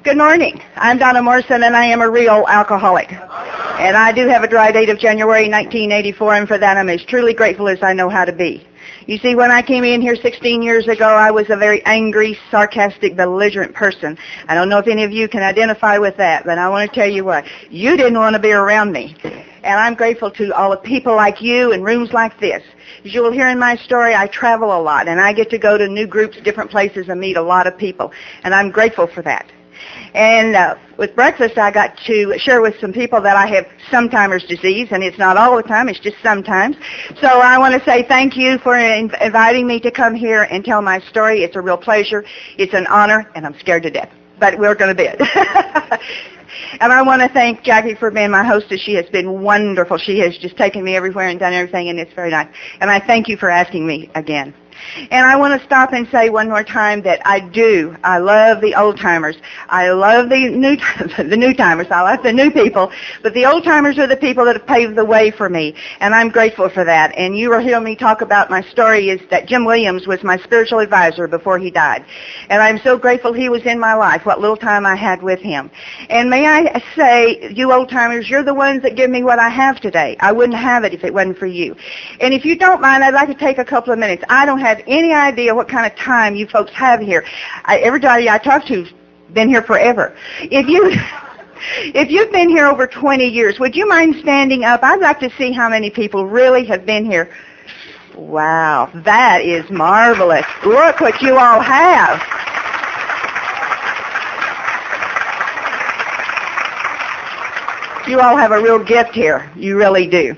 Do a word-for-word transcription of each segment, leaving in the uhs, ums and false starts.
Good morning. I'm Donna Morrison, and I am a real alcoholic. And I do have a dry date of January nineteen eighty-four, and for that I'm as truly grateful as I know how to be. You see, when I came in here sixteen years ago, I was a very angry, sarcastic, belligerent person. I don't know if any of you can identify with that, but I want to tell you what. You didn't want to be around me. And I'm grateful to all the people like you in rooms like this. As you will hear in my story, I travel a lot, and I get to go to new groups, different places, and meet a lot of people. And I'm grateful for that. And uh, with breakfast, I got to share with some people that I have sometimers disease, and it's not all the time, it's just sometimes. So I want to say thank you for in- inviting me to come here and tell my story. It's a real pleasure. It's an honor, and I'm scared to death. But we're going to be it. And I want to thank Jackie for being my hostess. She has been wonderful. She has just taken me everywhere and done everything, and it's very nice. And I thank you for asking me again. And I want to stop and say one more time that I do. I love the old-timers. I love the new the new-timers. I like the new people. But the old-timers are the people that have paved the way for me, and I'm grateful for that. And you will hear me talk about my story is that Jim Williams was my spiritual advisor before he died. And I'm so grateful he was in my life, what little time I had with him. And may I say, you old-timers, you're the ones that give me what I have today. I wouldn't have it if it wasn't for you. And if you don't mind, I'd like to take a couple of minutes. I don't have any idea what kind of time you folks have here. I, everybody I talk to's been here forever. If you if you've been here over twenty years, would you mind standing up? I'd like to see how many people really have been here. Wow, that is marvelous. Look what you all have. You all have a real gift here. You really do.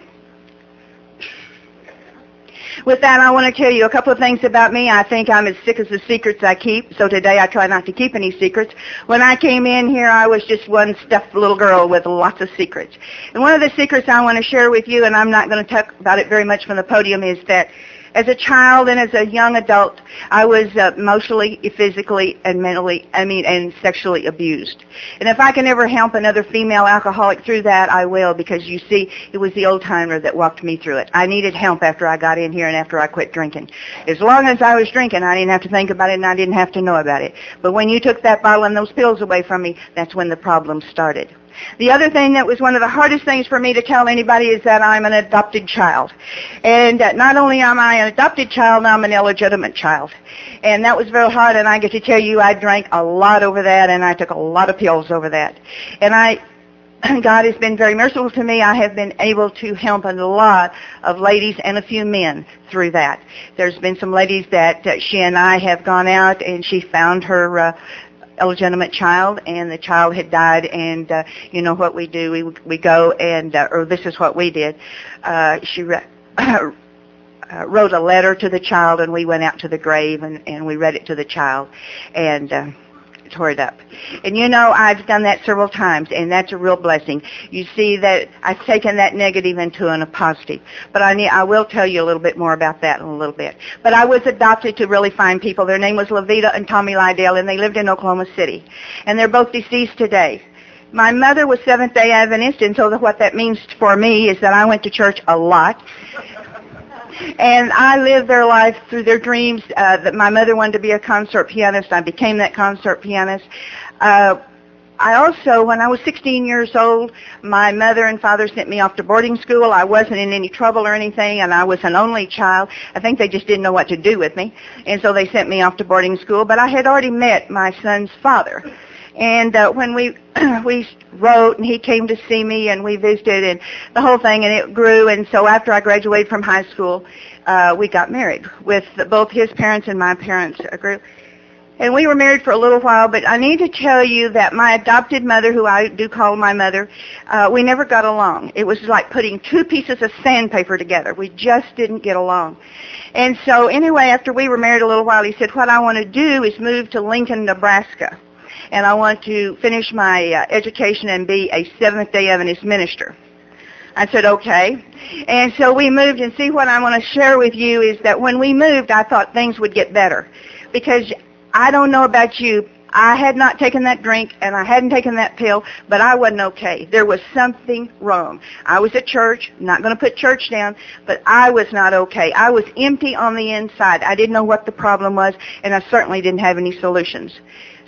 With that, I want to tell you a couple of things about me. I think I'm as sick as the secrets I keep, so today I try not to keep any secrets. When I came in here, I was just one stuffed little girl with lots of secrets. And one of the secrets I want to share with you, and I'm not going to talk about it very much from the podium, is that as a child and as a young adult, I was uh, emotionally, physically, and mentally, I mean, and sexually abused. And if I can ever help another female alcoholic through that, I will, because you see, it was the old-timer that walked me through it. I needed help after I got in here and after I quit drinking. As long as I was drinking, I didn't have to think about it and I didn't have to know about it. But when you took that bottle and those pills away from me, that's when the problem started. The other thing that was one of the hardest things for me to tell anybody is that I'm an adopted child. And uh, not only am I an adopted child, I'm an illegitimate child. And that was very hard, and I get to tell you I drank a lot over that, and I took a lot of pills over that. And I, God has been very merciful to me. I have been able to help a lot of ladies and a few men through that. There's been some ladies that uh, she and I have gone out, and she found her uh, illegitimate child, and the child had died, and uh, you know what we do, we we go and, uh, or this is what we did, uh, she re- uh, wrote a letter to the child, and we went out to the grave, and, and we read it to the child, and uh, tore it up. And you know, I've done that several times, and that's a real blessing. You see that I've taken that negative into a positive. But I need, I will tell you a little bit more about that in a little bit. But I was adopted to really fine people. Their name was Levita and Tommy Lydell, and they lived in Oklahoma City. And they're both deceased today. My mother was Seventh-day Adventist, and so what that means for me is that I went to church a lot. And I lived their life through their dreams. Uh, that my mother wanted to be a concert pianist. I became that concert pianist. Uh, I also, when I was sixteen years old, my mother and father sent me off to boarding school. I wasn't in any trouble or anything, and I was an only child. I think they just didn't know what to do with me, and so they sent me off to boarding school. But I had already met my son's father. And uh, when we we wrote, and he came to see me, and we visited, and the whole thing, and it grew. And so after I graduated from high school, uh, we got married with both his parents and my parents grew. And we were married for a little while, but I need to tell you that my adopted mother, who I do call my mother, uh, we never got along. It was like putting two pieces of sandpaper together. We just didn't get along. And so anyway, after we were married a little while, he said, what I want to do is move to Lincoln, Nebraska. And I want to finish my uh, education and be a Seventh-day Adventist minister. I said, okay. And so we moved, and see, what I want to share with you is that when we moved, I thought things would get better. Because I don't know about you, I had not taken that drink, and I hadn't taken that pill, but I wasn't okay. There was something wrong. I was at church, not going to put church down, but I was not okay. I was empty on the inside. I didn't know what the problem was, and I certainly didn't have any solutions.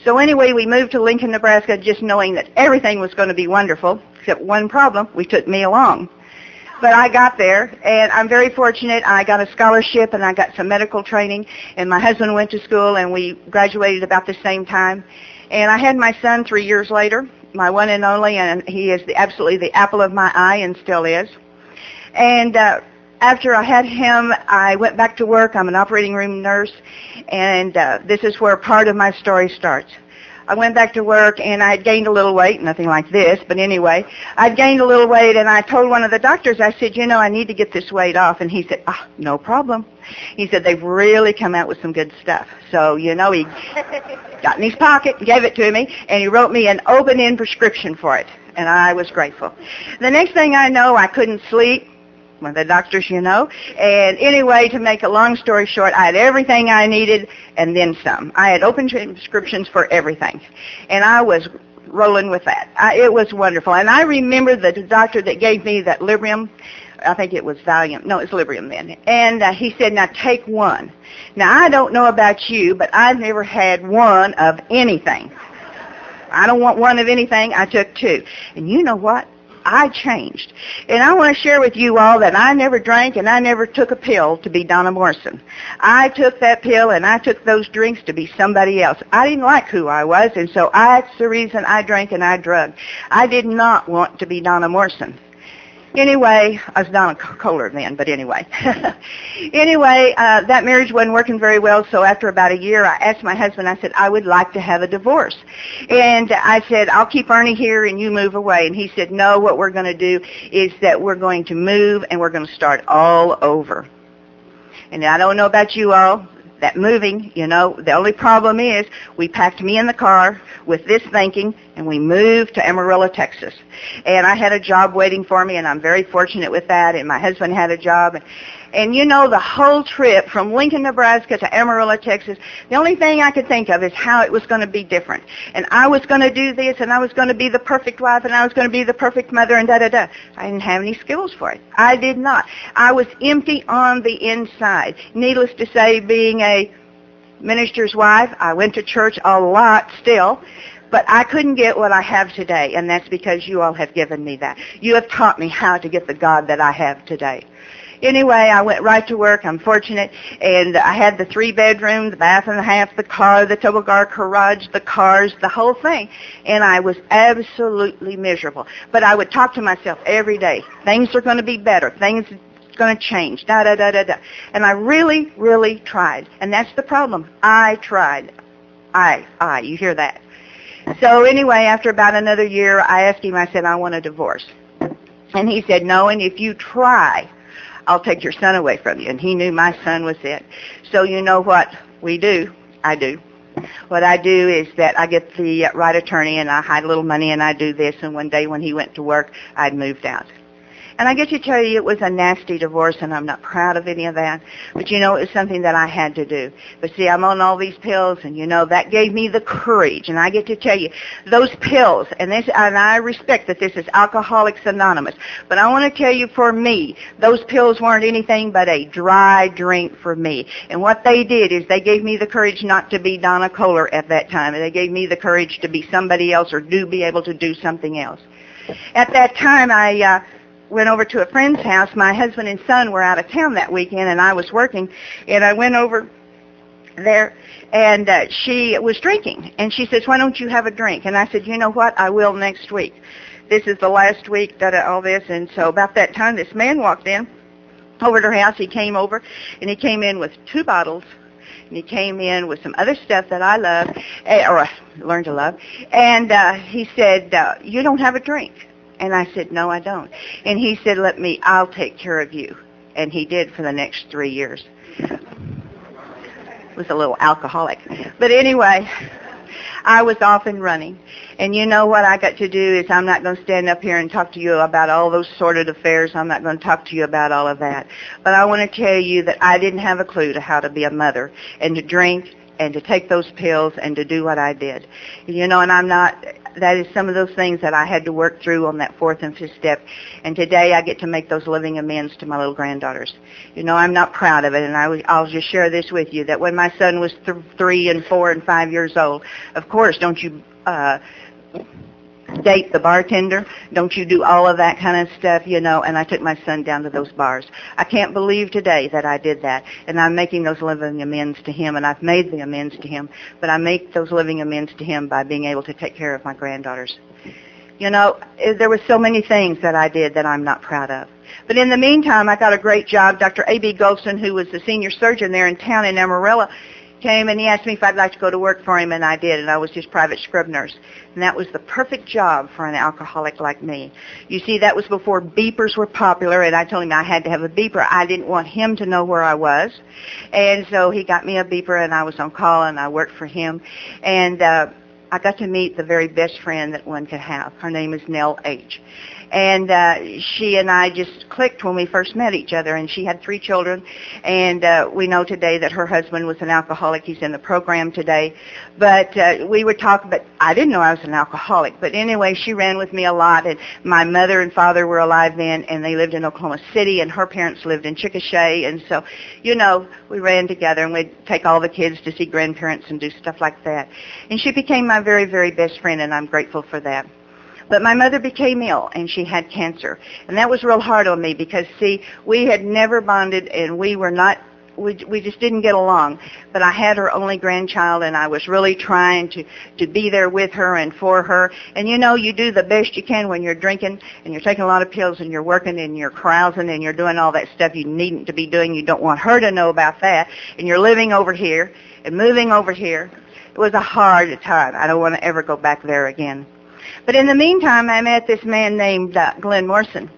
So anyway, we moved to Lincoln, Nebraska, just knowing that everything was going to be wonderful, except one problem. We took me along. But I got there, and I'm very fortunate. I got a scholarship, and I got some medical training, and my husband went to school, and we graduated about the same time. And I had my son three years later, my one and only, and he is the, absolutely the apple of my eye and still is. And uh, after I had him, I went back to work. I'm an operating room nurse, and uh, this is where part of my story starts. I went back to work, and I had gained a little weight, nothing like this, but anyway, I'd gained a little weight, and I told one of the doctors, I said, you know, I need to get this weight off, and he said, ah, no problem. He said, they've really come out with some good stuff. So, you know, he got in his pocket, gave it to me, and he wrote me an open-end prescription for it, and I was grateful. The next thing I know, I couldn't sleep. One of the doctors, you know. And anyway, to make a long story short, I had everything I needed and then some. I had open prescriptions for everything. And I was rolling with that. I, it was wonderful. And I remember the doctor that gave me that Librium. I think it was Valium. No, it was Librium then. And uh, he said, now take one. Now, I don't know about you, but I've never had one of anything. I don't want one of anything. I took two. And you know what? I changed. And I want to share with you all that I never drank and I never took a pill to be Donna Morrison. I took that pill and I took those drinks to be somebody else. I didn't like who I was, and so that's the reason I drank and I drugged. I did not want to be Donna Morrison. Anyway, I was Donna Kohler then, but anyway. anyway, uh, that marriage wasn't working very well, so after about a year, I asked my husband, I said, I would like to have a divorce. And I said, I'll keep Ernie here and you move away. And he said, no, what we're going to do is that we're going to move and we're going to start all over. And I don't know about you all, that moving, you know, the only problem is we packed me in the car with this thinking, and we moved to Amarillo, Texas. And I had a job waiting for me, and I'm very fortunate with that, and my husband had a job. And, and you know, the whole trip from Lincoln, Nebraska to Amarillo, Texas, the only thing I could think of is how it was going to be different. And I was going to do this, and I was going to be the perfect wife, and I was going to be the perfect mother, and da-da-da. I didn't have any skills for it. I did not. I was empty on the inside. Needless to say, being a minister's wife, I went to church a lot still, but I couldn't get what I have today, and that's because you all have given me that. You have taught me how to get the God that I have today. Anyway, I went right to work. I'm fortunate, and I had the three bedroom, the bath and a half, the car, the Tobogar garage, the cars, the whole thing, and I was absolutely miserable. But I would talk to myself every day. Things are going to be better. Things going to change, da, da, da, da, da. And I really, really tried. And that's the problem. I tried. I, I, you hear that. So anyway, after about another year, I asked him, I said, I want a divorce. And he said, no, and if you try, I'll take your son away from you. And he knew my son was it. So you know what we do? I do. What I do is that I get the right attorney, and I hide a little money, and I do this. And one day when he went to work, I'd moved out. And I get to tell you, it was a nasty divorce, and I'm not proud of any of that. But, you know, it was something that I had to do. But, see, I'm on all these pills, and, you know, that gave me the courage. And I get to tell you, those pills, and, this, and I respect that this is Alcoholics Anonymous, but I want to tell you, for me, those pills weren't anything but a dry drink for me. And what they did is they gave me the courage not to be Donna Kohler at that time. And they gave me the courage to be somebody else or do be able to do something else. At that time, I... Uh, went over to a friend's house. My husband and son were out of town that weekend, and I was working. And I went over there, and uh, she was drinking. And she says, why don't you have a drink? And I said, you know what? I will next week. This is the last week, da, da, all this. And so about that time, this man walked in over to her house. He came over, and he came in with two bottles. And he came in with some other stuff that I love, or I learned to love. And uh, he said, uh, you don't have a drink. And I said, no, I don't. And he said, let me, I'll take care of you. And he did for the next three years. Was a little alcoholic. But anyway, I was off and running. And you know what I got to do is I'm not going to stand up here and talk to you about all those sordid affairs. I'm not going to talk to you about all of that. But I want to tell you that I didn't have a clue to how to be a mother and to drink and to take those pills and to do what I did. You know, and I'm not... that is some of those things that I had to work through on that fourth and fifth step. And today I get to make those living amends to my little granddaughters. You know, I'm not proud of it, and I w- I'll just share this with you, that when my son was th- three and four and five years old, of course, don't you uh, date the bartender? Don't you do all of that kind of stuff, you know? And I took my son down to those bars. I can't believe today that I did that, and I'm making those living amends to him, and I've made the amends to him, but I make those living amends to him by being able to take care of my granddaughters. You know, there were so many things that I did that I'm not proud of. But in the meantime, I got a great job. Doctor A B Goldston, who was the senior surgeon there in town in Amarillo, came and he asked me if I'd like to go to work for him, and I did, and I was his private scrub nurse. And that was the perfect job for an alcoholic like me. You see, that was before beepers were popular, and I told him I had to have a beeper. I didn't want him to know where I was. And so he got me a beeper, and I was on call, and I worked for him. And uh, I got to meet the very best friend that one could have. Her name is Nell H. And uh, she and I just clicked when we first met each other, and she had three children, and uh, we know today that her husband was an alcoholic. He's in the program today. But uh, we would talk, but I didn't know I was an alcoholic. But anyway, she ran with me a lot, and my mother and father were alive then, and they lived in Oklahoma City, and her parents lived in Chickasha, and so, you know, we ran together, and we'd take all the kids to see grandparents and do stuff like that. And she became my very, very best friend, and I'm grateful for that. But my mother became ill, and she had cancer. And that was real hard on me because, see, we had never bonded, and we were not, we, we just didn't get along. But I had her only grandchild, and I was really trying to, to be there with her and for her. And, you know, you do the best you can when you're drinking, and you're taking a lot of pills, and you're working, and you're carousing, and you're doing all that stuff you needn't to be doing. You don't want her to know about that. And you're living over here and moving over here. It was a hard time. I don't want to ever go back there again. But in the meantime, I met this man named uh, Glenn Morrison,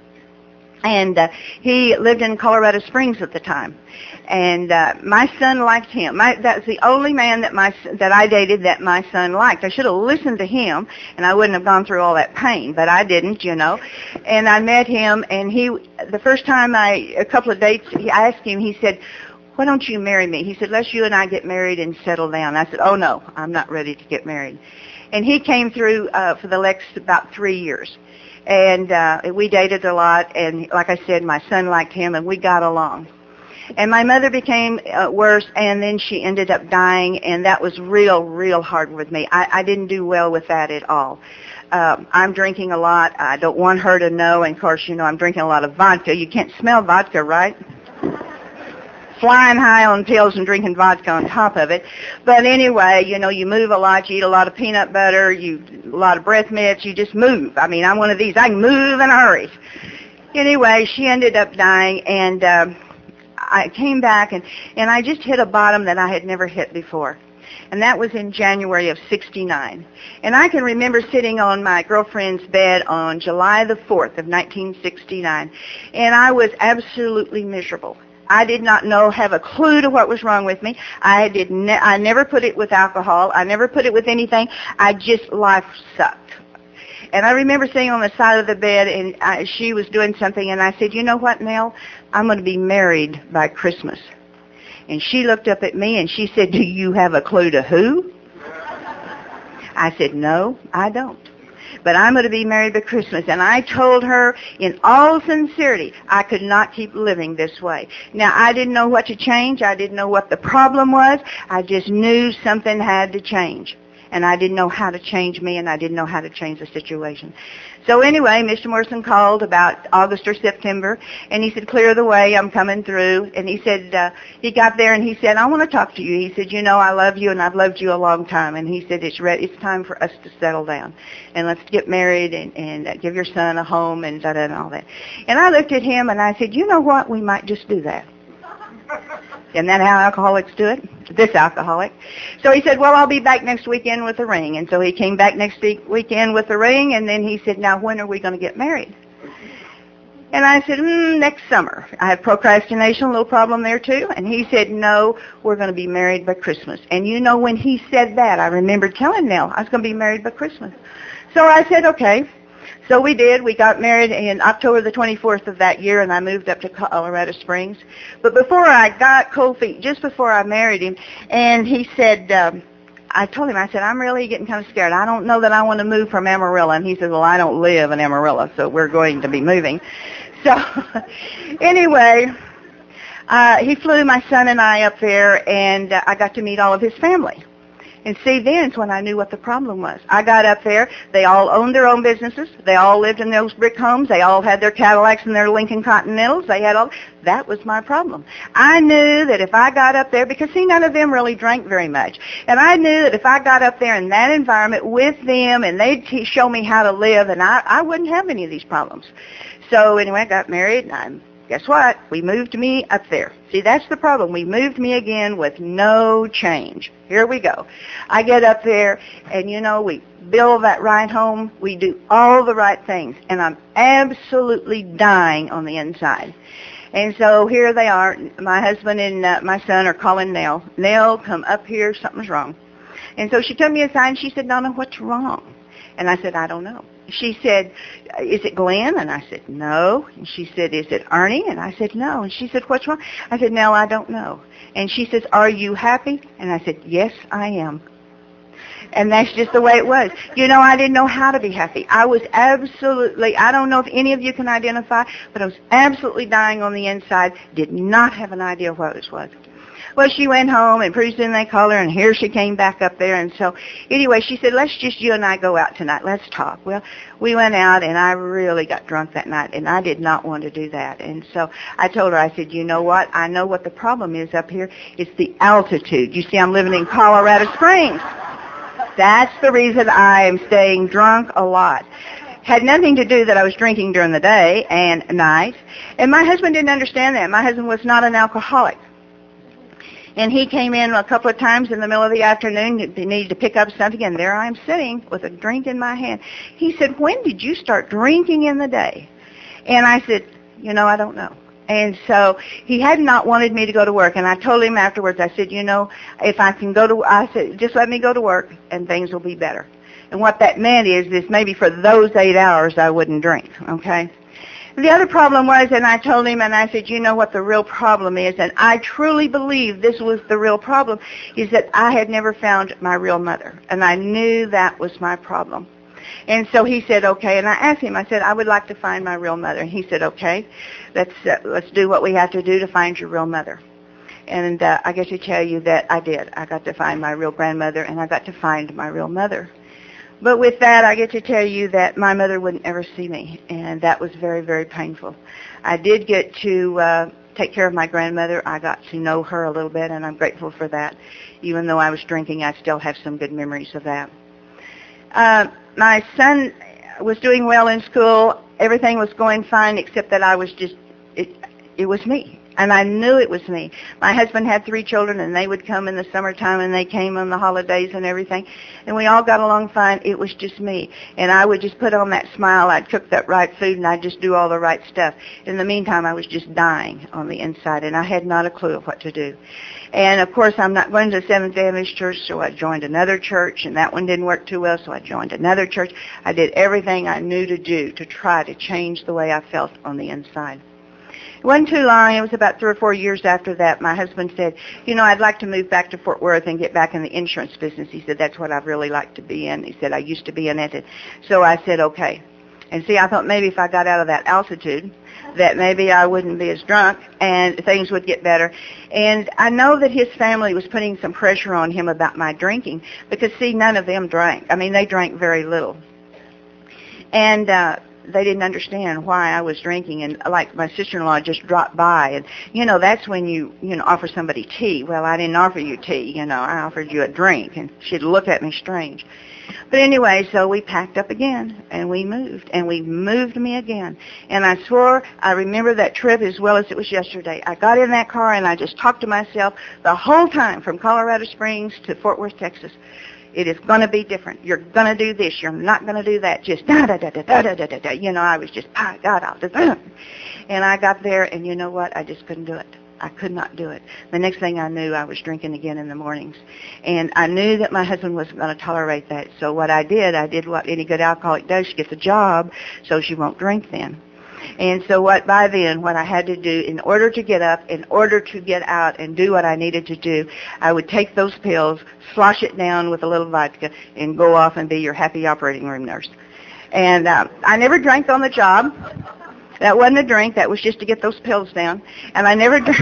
and uh, he lived in Colorado Springs at the time. And uh, my son liked him. My, that's the only man that my that I dated that my son liked. I should have listened to him, and I wouldn't have gone through all that pain. But I didn't, you know. And I met him, and he the first time I a couple of dates, he, I asked him. He said, "Why don't you marry me?" He said, "Let's you and I get married and settle down." I said, "Oh no, I'm not ready to get married." And he came through uh, for the next about three years. And uh, we dated a lot, and like I said, my son liked him, and we got along. And my mother became uh, worse, and then she ended up dying, and that was real, real hard with me. I, I didn't do well with that at all. Um, I'm drinking a lot. I don't want her to know, and of course, you know, I'm drinking a lot of vodka. You can't smell vodka, right? Flying high on pills and drinking vodka on top of it. But anyway, you know, you move a lot. You eat a lot of peanut butter. You a lot of breath mints. You just move. I mean, I'm one of these. I can move in a hurry. Anyway, she ended up dying, and um, I came back, and, and I just hit a bottom that I had never hit before. And that was in January of sixty-nine. And I can remember sitting on my girlfriend's bed on July the fourth of nineteen sixty-nine, and I was absolutely miserable. I did not know, have a clue to what was wrong with me. I did. Ne- I never put it with alcohol. I never put it with anything. I just, life sucked. And I remember sitting on the side of the bed, and I, she was doing something, and I said, "You know what, Nell? I'm going to be married by Christmas." And she looked up at me, and she said, "Do you have a clue to who?" I said, "No, I don't. But I'm going to be married by Christmas." And I told her in all sincerity, I could not keep living this way. Now, I didn't know what to change. I didn't know what the problem was. I just knew something had to change. And I didn't know how to change me, and I didn't know how to change the situation. So anyway, Mister Morrison called about August or September, and he said, "Clear the way, I'm coming through." And he said, uh, he got there, and he said, "I want to talk to you." He said, "You know, I love you, and I've loved you a long time." And he said, it's re- it's time for us to settle down, and let's get married, and, and uh, give your son a home, and da-da and all that. And I looked at him, and I said, "You know what, we might just do that." Isn't that how alcoholics do it? This alcoholic. So he said, "Well, I'll be back next weekend with the ring." And so he came back next week, weekend with the ring, and then he said, "Now, when are we going to get married?" And I said, mm, "Next summer." I have procrastination, a little problem there too. And he said, "No, we're going to be married by Christmas." And you know, when he said that, I remembered telling Nell I was going to be married by Christmas. So I said, okay. So we did. We got married in October the twenty-fourth of that year, and I moved up to Colorado Springs. But before I got cold feet, just before I married him, and he said, um, I told him, I said, I'm really getting kind of scared. I don't know that I want to move from Amarillo. And he said, well, I don't live in Amarillo, so we're going to be moving. So anyway, uh, he flew my son and I up there, and uh, I got to meet all of his family. And see, then's when I knew what the problem was. I got up there. They all owned their own businesses. They all lived in those brick homes. They all had their Cadillacs and their Lincoln Continentals. They had all. That was my problem. I knew that if I got up there, because see, none of them really drank very much, and I knew that if I got up there in that environment with them, and they'd t- show me how to live, and I, I wouldn't have any of these problems. So anyway, I got married, and I'm. Guess what? We moved me up there. See, that's the problem. We moved me again with no change. Here we go. I get up there, and, you know, we build that ride home. We do all the right things, and I'm absolutely dying on the inside. And so here they are. My husband and uh, my son are calling Nell. Nell, come up here. Something's wrong. And so she took me aside, and she said, Donna, what's wrong? And I said, I don't know. She said, is it Glenn? And I said, no. And she said, is it Ernie? And I said, no. And she said, what's wrong? I said, Nell, I don't know. And she says, are you happy? And I said, yes, I am. And that's just the way it was. You know, I didn't know how to be happy. I was absolutely, I don't know if any of you can identify, but I was absolutely dying on the inside, did not have an idea what this was. Well, she went home, and pretty soon they called her, and here she came back up there. And so anyway, she said, let's just you and I go out tonight. Let's talk. Well, we went out, and I really got drunk that night, and I did not want to do that. And so I told her, I said, you know what? I know what the problem is up here. It's the altitude. You see, I'm living in Colorado Springs. That's the reason I am staying drunk a lot. Had nothing to do that I was drinking during the day and night. And my husband didn't understand that. My husband was not an alcoholic. And he came in a couple of times in the middle of the afternoon. He needed to pick up something, and there I'm sitting with a drink in my hand. He said, when did you start drinking in the day? And I said, you know, I don't know. And so he had not wanted me to go to work. And I told him afterwards, I said, you know, if I can go to, I said, just let me go to work, and things will be better. And what that meant is, is maybe for those eight hours I wouldn't drink, okay? The other problem was, and I told him, and I said, you know what the real problem is, and I truly believe this was the real problem, is that I had never found my real mother, and I knew that was my problem. And so he said, okay, and I asked him, I said, I would like to find my real mother. And he said, okay, let's, uh, let's do what we have to do to find your real mother. And uh, I get to tell you that I did. I got to find my real grandmother, and I got to find my real mother. But with that, I get to tell you that my mother wouldn't ever see me, and that was very, very painful. I did get to uh, take care of my grandmother. I got to know her a little bit, and I'm grateful for that. Even though I was drinking, I still have some good memories of that. Uh, my son was doing well in school. Everything was going fine, except that I was just, it, it was me. And I knew it was me. My husband had three children, and they would come in the summertime, and they came on the holidays and everything. And we all got along fine. It was just me. And I would just put on that smile. I'd cook that right food, and I'd just do all the right stuff. In the meantime, I was just dying on the inside, and I had not a clue of what to do. And, of course, I'm not going to the Seventh-day Adventist Church, so I joined another church, and that one didn't work too well, so I joined another church. I did everything I knew to do to try to change the way I felt on the inside. It wasn't too long. It was about three or four years after that. My husband said, you know, I'd like to move back to Fort Worth and get back in the insurance business. He said, that's what I'd really like to be in. He said, I used to be in it. So I said, okay. And see, I thought maybe if I got out of that altitude, that maybe I wouldn't be as drunk and things would get better. And I know that his family was putting some pressure on him about my drinking because, see, none of them drank. I mean, they drank very little. And, uh, they didn't understand why I was drinking, and like my sister-in-law just dropped by, and you know that's when you you know offer somebody tea. Well, I didn't offer you tea, you know, I offered you a drink, and she'd look at me strange. But anyway, so we packed up again, and we moved, and we moved me again. And I swore I remember that trip as well as it was yesterday. I got in that car, and I just talked to myself the whole time from Colorado Springs to Fort Worth, Texas. It is going to be different. You're going to do this. You're not going to do that. Just da da da da da da da da da. You know, I was just ah, God, I'll just, and I got there, and you know what? I just couldn't do it. I could not do it. The next thing I knew, I was drinking again in the mornings, and I knew that my husband wasn't going to tolerate that. So what I did, I did what any good alcoholic does: she gets a job, so she won't drink then. And so what by then, what I had to do in order to get up, in order to get out and do what I needed to do, I would take those pills, slosh it down with a little vodka, and go off and be your happy operating room nurse. And uh, I never drank on the job. That wasn't a drink. That was just to get those pills down. And I never drank.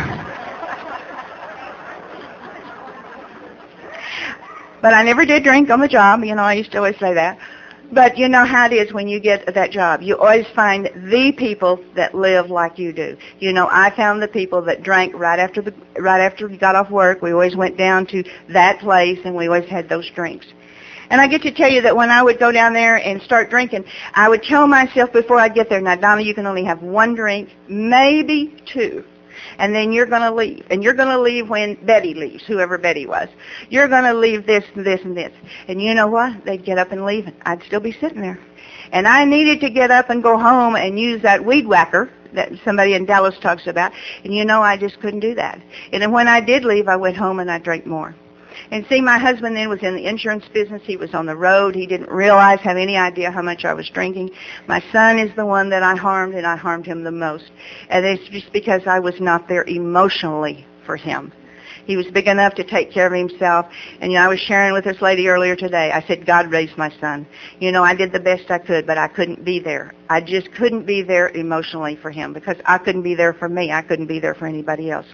But I never did drink on the job. You know, I used to always say that. But you know how it is when you get that job. You always find the people that live like you do. You know, I found the people that drank right after the right after we got off work. We always went down to that place, and we always had those drinks. And I get to tell you that when I would go down there and start drinking, I would tell myself before I get there, now, Donna, you can only have one drink, maybe two. And then you're going to leave. And you're going to leave when Betty leaves, whoever Betty was. You're going to leave this and this and this. And you know what? They'd get up and leave, and I'd still be sitting there. And I needed to get up and go home and use that weed whacker that somebody in Dallas talks about. And you know, I just couldn't do that. And then when I did leave, I went home and I drank more. And see, my husband then was in the insurance business. He was on the road. He didn't realize, have any idea how much I was drinking. My son is the one that I harmed, and I harmed him the most. And it's just because I was not there emotionally for him. He was big enough to take care of himself. And, you know, I was sharing with this lady earlier today. I said, God raised my son. You know, I did the best I could, but I couldn't be there. I just couldn't be there emotionally for him because I couldn't be there for me. I couldn't be there for anybody else.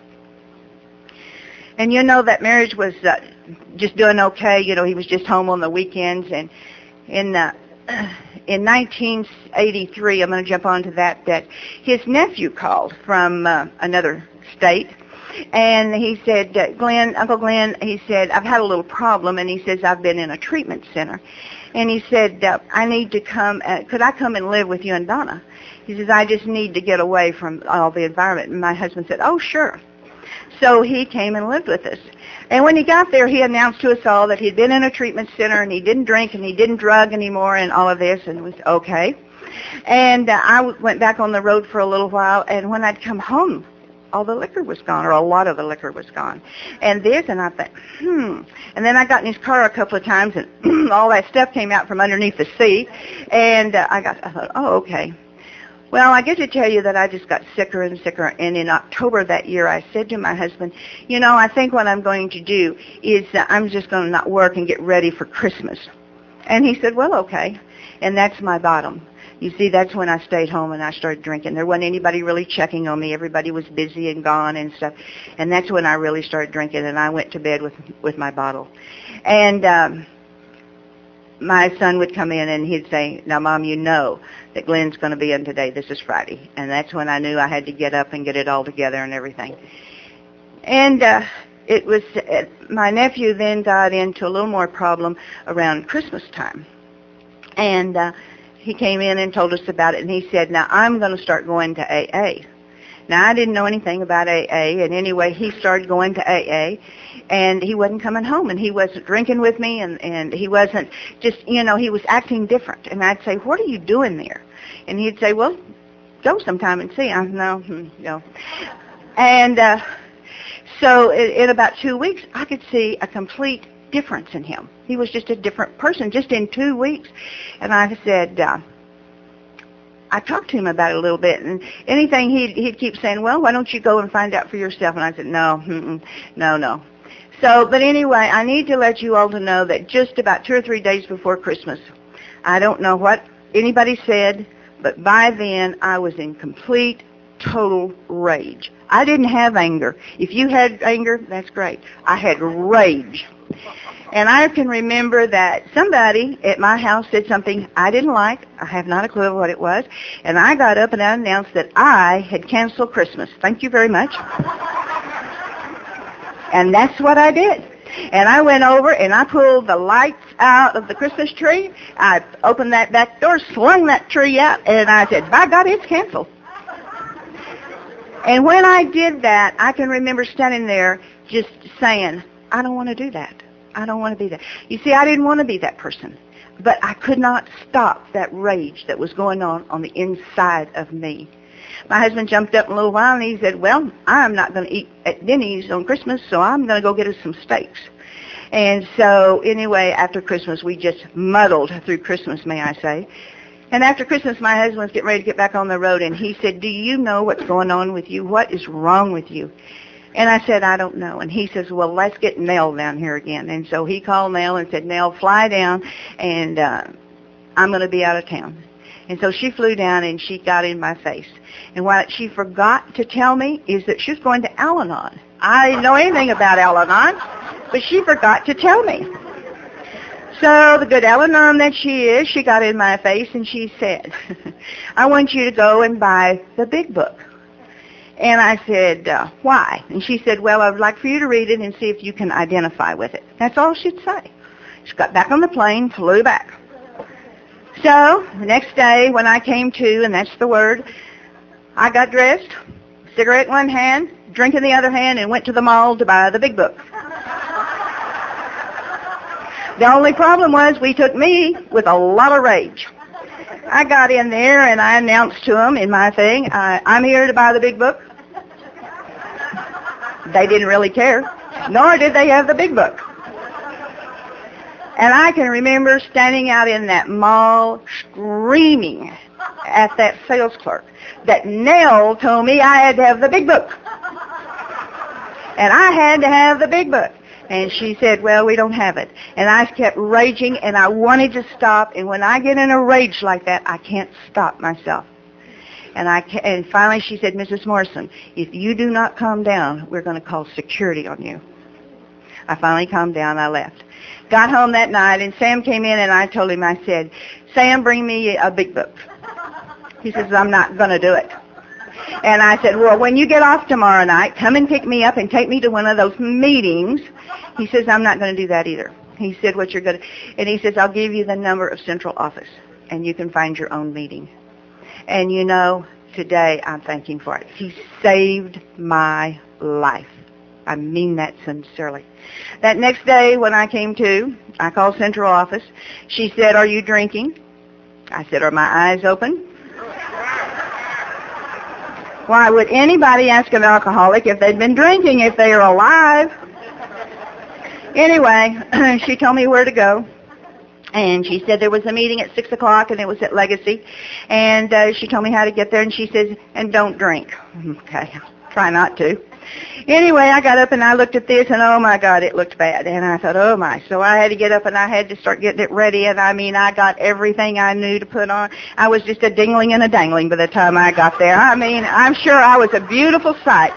And, you know, that marriage was uh, just doing okay. You know, he was just home on the weekends. And in uh, in nineteen eighty-three, I'm going to jump on to that, that his nephew called from uh, another state. And he said, uh, Glenn, Uncle Glenn, he said, I've had a little problem. And he says, I've been in a treatment center. And he said, uh, I need to come, uh, could I come and live with you and Donna? He says, I just need to get away from all the environment. And my husband said, oh, sure. So he came and lived with us. And when he got there, he announced to us all that he'd been in a treatment center and he didn't drink and he didn't drug anymore and all of this. And it was okay. And uh, I w- went back on the road for a little while. And when I'd come home, all the liquor was gone, or a lot of the liquor was gone. And this, and I thought, hmm. And then I got in his car a couple of times, and all that stuff came out from underneath the seat. And uh, I got, I thought, oh, okay. Well, I get to tell you that I just got sicker and sicker. And in October that year, I said to my husband, you know, I think what I'm going to do is uh, I'm just going to not work and get ready for Christmas. And he said, well, okay. And that's my bottom. You see, that's when I stayed home and I started drinking. There wasn't anybody really checking on me. Everybody was busy and gone and stuff. And that's when I really started drinking, and I went to bed with with my bottle. And um, my son would come in and he'd say, now, Mom, you know that Glenn's going to be in today. This is Friday. And that's when I knew I had to get up and get it all together and everything. And uh, it was uh, my nephew then got into a little more problem around Christmas time. And uh, he came in and told us about it, and he said, now, I'm going to start going to A A. Now, I didn't know anything about A A, and anyway, he started going to A A, and he wasn't coming home, and he wasn't drinking with me, and, and he wasn't just, you know, he was acting different. And I'd say, what are you doing there? And he'd say, well, go sometime and see. I no, hmm, no. And uh, so in, in about two weeks, I could see a complete difference in him. He was just a different person just in two weeks. And I said, uh, I talked to him about it a little bit, and anything he'd, he'd keep saying, well, why don't you go and find out for yourself? And I said, no, mm-mm, no, no. So, but anyway, I need to let you all to know that just about two or three days before Christmas, I don't know what anybody said, but by then I was in complete, total rage. I didn't have anger. If you had anger, that's great. I had rage. And I can remember that somebody at my house said something I didn't like. I have not a clue of what it was. And I got up and I announced that I had canceled Christmas. Thank you very much. And that's what I did. And I went over and I pulled the lights out of the Christmas tree. I opened that back door, slung that tree out, and I said, by God, it's canceled. And when I did that, I can remember standing there just saying, I don't want to do that. I don't want to be that. You see, I didn't want to be that person. But I could not stop that rage that was going on on the inside of me. My husband jumped up in a little while and he said, well, I'm not going to eat at Denny's on Christmas, so I'm going to go get us some steaks. And so anyway, after Christmas, we just muddled through Christmas, may I say. And after Christmas, my husband was getting ready to get back on the road, and he said, do you know what's going on with you? What is wrong with you? And I said, I don't know. And he says, well, let's get Nell down here again. And so he called Nell and said, Nell, fly down, and uh, I'm going to be out of town. And so she flew down, and she got in my face. And what she forgot to tell me is that she was going to Al-Anon. I didn't know anything about Al-Anon, but she forgot to tell me. So the good Al-Anon that she is, she got in my face, and she said, I want you to go and buy the big book. And I said, uh, why? And she said, well, I would like for you to read it and see if you can identify with it. That's all she'd say. She got back on the plane, flew back. So the next day when I came to, and that's the word, I got dressed, cigarette in one hand, drink in the other hand, and went to the mall to buy the big book. The only problem was we took me with a lot of rage. I got in there and I announced to them in my thing, uh, I'm here to buy the big book. They didn't really care, nor did they have the big book. And I can remember standing out in that mall screaming at that sales clerk that Nell told me I had to have the big book. And I had to have the big book. And she said, well, we don't have it. And I kept raging, and I wanted to stop. And when I get in a rage like that, I can't stop myself. And I ca- and finally she said, Missus Morrison, if you do not calm down, we're going to call security on you. I finally calmed down. I left. Got home that night, and Sam came in, and I told him, I said, Sam, bring me a big book. He says, I'm not going to do it. And I said, well, when you get off tomorrow night, come and pick me up and take me to one of those meetings. He says, I'm not going to do that either. He said, what you're going to, and he says, I'll give you the number of central office, and you can find your own meeting. And you know, today I'm thanking for it. He saved my life. I mean that sincerely. That next day when I came to, I called central office. She said, are you drinking? I said, are my eyes open? Why would anybody ask an alcoholic if they'd been drinking if they are alive? Anyway, she told me where to go. And she said there was a meeting at six o'clock, and it was at Legacy. And uh, she told me how to get there, and she says, and don't drink. Okay, try not to. Anyway, I got up and I looked at this, and oh my God, it looked bad. And I thought, oh my. So I had to get up and I had to start getting it ready. And I mean, I got everything I knew to put on. I was just a dingling and a dangling by the time I got there. I mean, I'm sure I was a beautiful sight.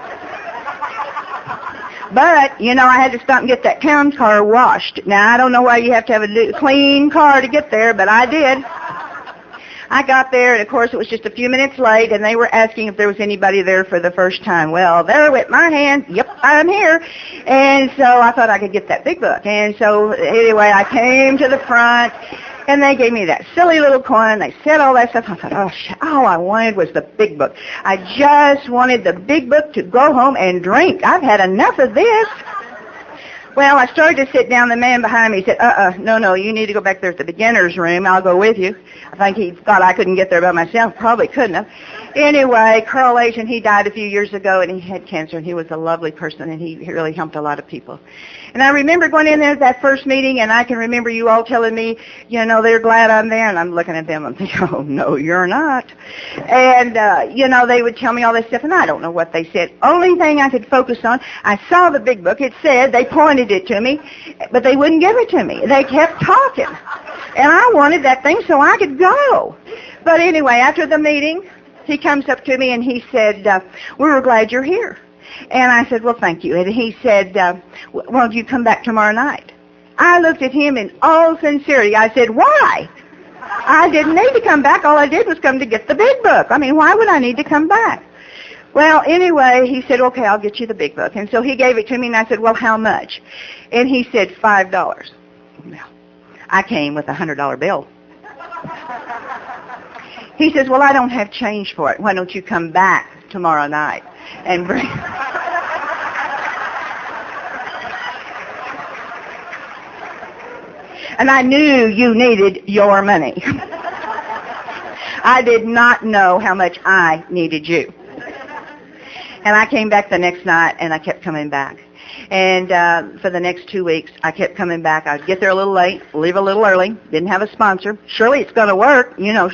But, you know, I had to stop and get that town car washed. Now, I don't know why you have to have a clean car to get there, but I did. I got there, and of course it was just a few minutes late, and they were asking if there was anybody there for the first time. Well, there went my hand. Yep, I'm here. And so I thought I could get that big book. And so anyway, I came to the front, and they gave me that silly little coin. They said all that stuff. I thought, oh, sh- all I wanted was the big book. I just wanted the big book to go home and drink. I've had enough of this. Well, I started to sit down. The man behind me said, uh-uh, no, no, you need to go back there at the beginner's room. I'll go with you. I think he thought I couldn't get there by myself. Probably couldn't have. Anyway, Carl Asian, he died a few years ago, and he had cancer, and he was a lovely person, and he really helped a lot of people. And I remember going in there at that first meeting, and I can remember you all telling me, you know, they're glad I'm there, and I'm looking at them and thinking, oh, no, you're not. And, uh, you know, they would tell me all this stuff, and I don't know what they said. Only thing I could focus on, I saw the big book. It said, they pointed it to me, but they wouldn't give it to me. They kept talking. And I wanted that thing so I could go. But anyway, after the meeting, he comes up to me and he said, uh, we were glad you're here. And I said, well, thank you. And he said, uh, won't you come back tomorrow night? I looked at him in all sincerity. I said, why? I didn't need to come back. All I did was come to get the big book. I mean, why would I need to come back? Well, anyway, he said, okay, I'll get you the big book. And so he gave it to me, and I said, well, how much? And he said, five dollars. Well, I came with a one hundred dollar bill. He says, well, I don't have change for it. Why don't you come back tomorrow night and bring... And I knew you needed your money. I did not know how much I needed you. And I came back the next night, and I kept coming back. And uh, for the next two weeks, I kept coming back. I'd get there a little late, leave a little early, didn't have a sponsor. Surely it's going to work, you know.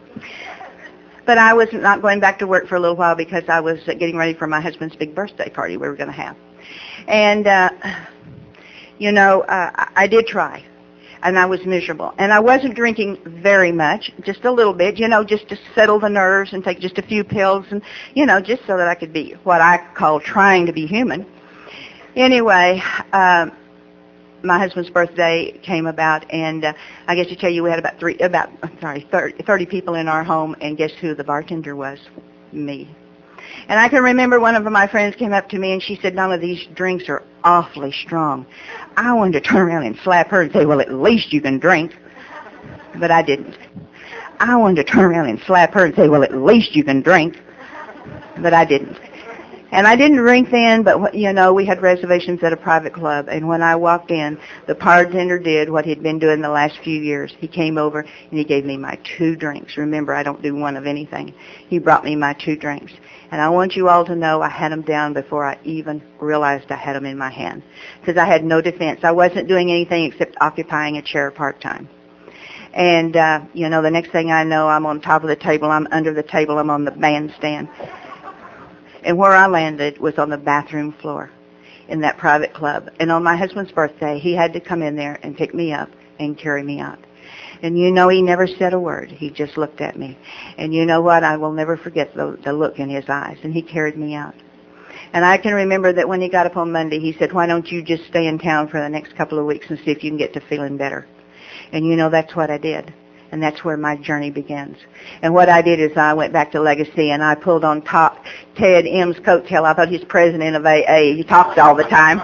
But I was not going back to work for a little while because I was getting ready for my husband's big birthday party we were going to have. And, uh, you know, uh, I did try. And I was miserable. And I wasn't drinking very much, just a little bit, you know, just to settle the nerves and take just a few pills and, you know, just so that I could be what I call trying to be human. Anyway, um, my husband's birthday came about, and uh, I guess to tell you we had about three, about, I'm sorry, thirty, thirty people in our home, and guess who the bartender was? Me. And I can remember one of my friends came up to me and she said, "None of these drinks are awfully strong." I wanted to turn around and slap her and say, "Well, at least you can drink." But I didn't. I wanted to turn around and slap her and say, "Well, at least you can drink." But I didn't. And I didn't drink then, but, you know, we had reservations at a private club. And when I walked in, the bartender did what he'd been doing the last few years. He came over and he gave me my two drinks. Remember, I don't do one of anything. He brought me my two drinks. And I want you all to know I had them down before I even realized I had them in my hand, because I had no defense. I wasn't doing anything except occupying a chair part-time. And, uh, you know, the next thing I know, I'm on top of the table, I'm under the table, I'm on the bandstand. And where I landed was on the bathroom floor in that private club. And on my husband's birthday, he had to come in there and pick me up and carry me out. And you know, he never said a word. He just looked at me. And you know what? I will never forget the, the look in his eyes. And he carried me out. And I can remember that when he got up on Monday, he said, "Why don't you just stay in town for the next couple of weeks and see if you can get to feeling better?" And you know, that's what I did. And that's where my journey begins. And what I did is I went back to Legacy and I pulled on top Ted M's coattail. I thought he was president of A A. He talked all the time.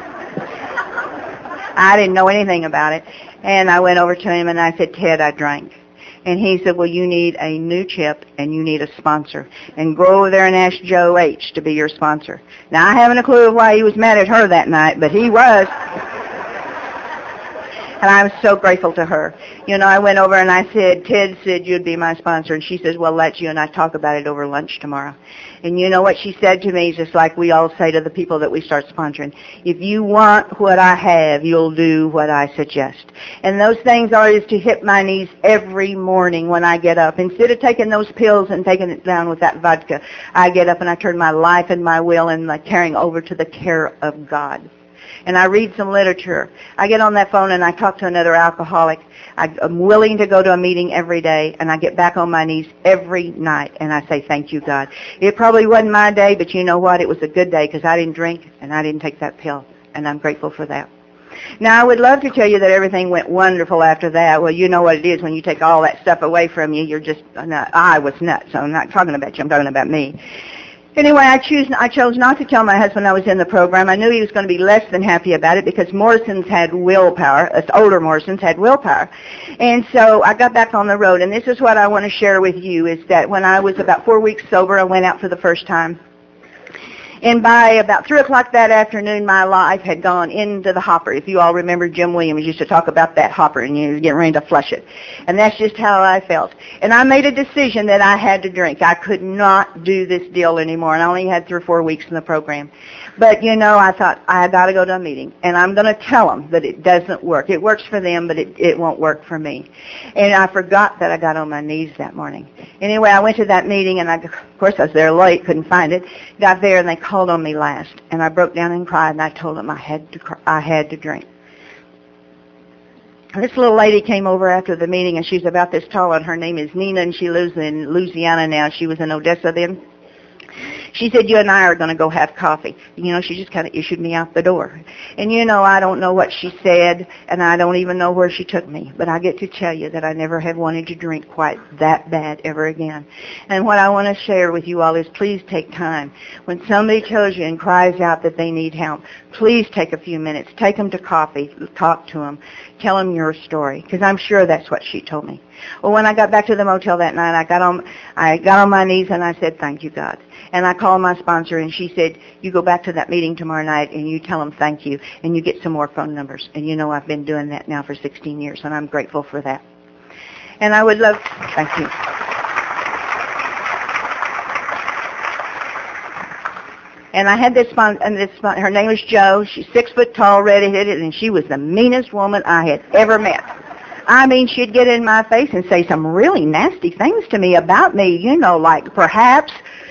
I didn't know anything about it. And I went over to him and I said, "Ted, I drank." And he said, "Well, you need a new chip and you need a sponsor. And go over there and ask Joe H. to be your sponsor." Now, I haven't a clue why he was mad at her that night, but he was. And I'm so grateful to her. You know, I went over and I said, "Ted said you'd be my sponsor." And she says, "Well, let you and I talk about it over lunch tomorrow." And you know what she said to me, just like we all say to the people that we start sponsoring: "If you want what I have, you'll do what I suggest." And those things are is to hit my knees every morning when I get up. Instead of taking those pills and taking it down with that vodka, I get up and I turn my life and my will and my caring over to the care of God. And I read some literature. I get on that phone and I talk to another alcoholic. I, I'm willing to go to a meeting every day, and I get back on my knees every night, and I say, "Thank you, God." It probably wasn't my day, but you know what? It was a good day because I didn't drink and I didn't take that pill, and I'm grateful for that. Now, I would love to tell you that everything went wonderful after that. Well, you know what it is when you take all that stuff away from you. You're just, uh, I was nuts, so I'm not talking about you. I'm talking about me. Anyway, I choose I chose not to tell my husband I was in the program. I knew he was going to be less than happy about it because Morrison's had willpower. Us older Morrison's had willpower. And so I got back on the road, and this is what I want to share with you, is that when I was about four weeks sober, I went out for the first time. And by about three o'clock that afternoon, my life had gone into the hopper. If you all remember, Jim Williams used to talk about that hopper, and you were getting ready to flush it. And that's just how I felt. And I made a decision that I had to drink. I could not do this deal anymore, and I only had three or four weeks in the program. But, you know, I thought, I got to go to a meeting, and I'm going to tell them that it doesn't work. It works for them, but it, it won't work for me. And I forgot that I got on my knees that morning. Anyway, I went to that meeting, and I, of course I was there late, couldn't find it. Got there, and they called on me last, and I broke down and cried, and I told them I had to, cry, I had to drink. And this little lady came over after the meeting, and she's about this tall, and her name is Nina, and she lives in Louisiana now. She was in Odessa then. She said, "You and I are going to go have coffee." You know, she just kind of issued me out the door. And, you know, I don't know what she said, and I don't even know where she took me. But I get to tell you that I never have wanted to drink quite that bad ever again. And what I want to share with you all is please take time. When somebody tells you and cries out that they need help, please take a few minutes. Take them to coffee. Talk to them. Tell them your story, because I'm sure that's what she told me. Well, when I got back to the motel that night, I got on, I got on my knees and I said, "Thank you, God." And I called my sponsor, and she said, "You go back to that meeting tomorrow night and you tell them thank you, and you get some more phone numbers." And you know, I've been doing that now for sixteen years, and I'm grateful for that. And I would love, thank you. And I had this spon- and this spon- her name was Jo. She's six foot tall, redheaded, and she was the meanest woman I had ever met. I mean, she'd get in my face and say some really nasty things to me about me, you know, like perhaps.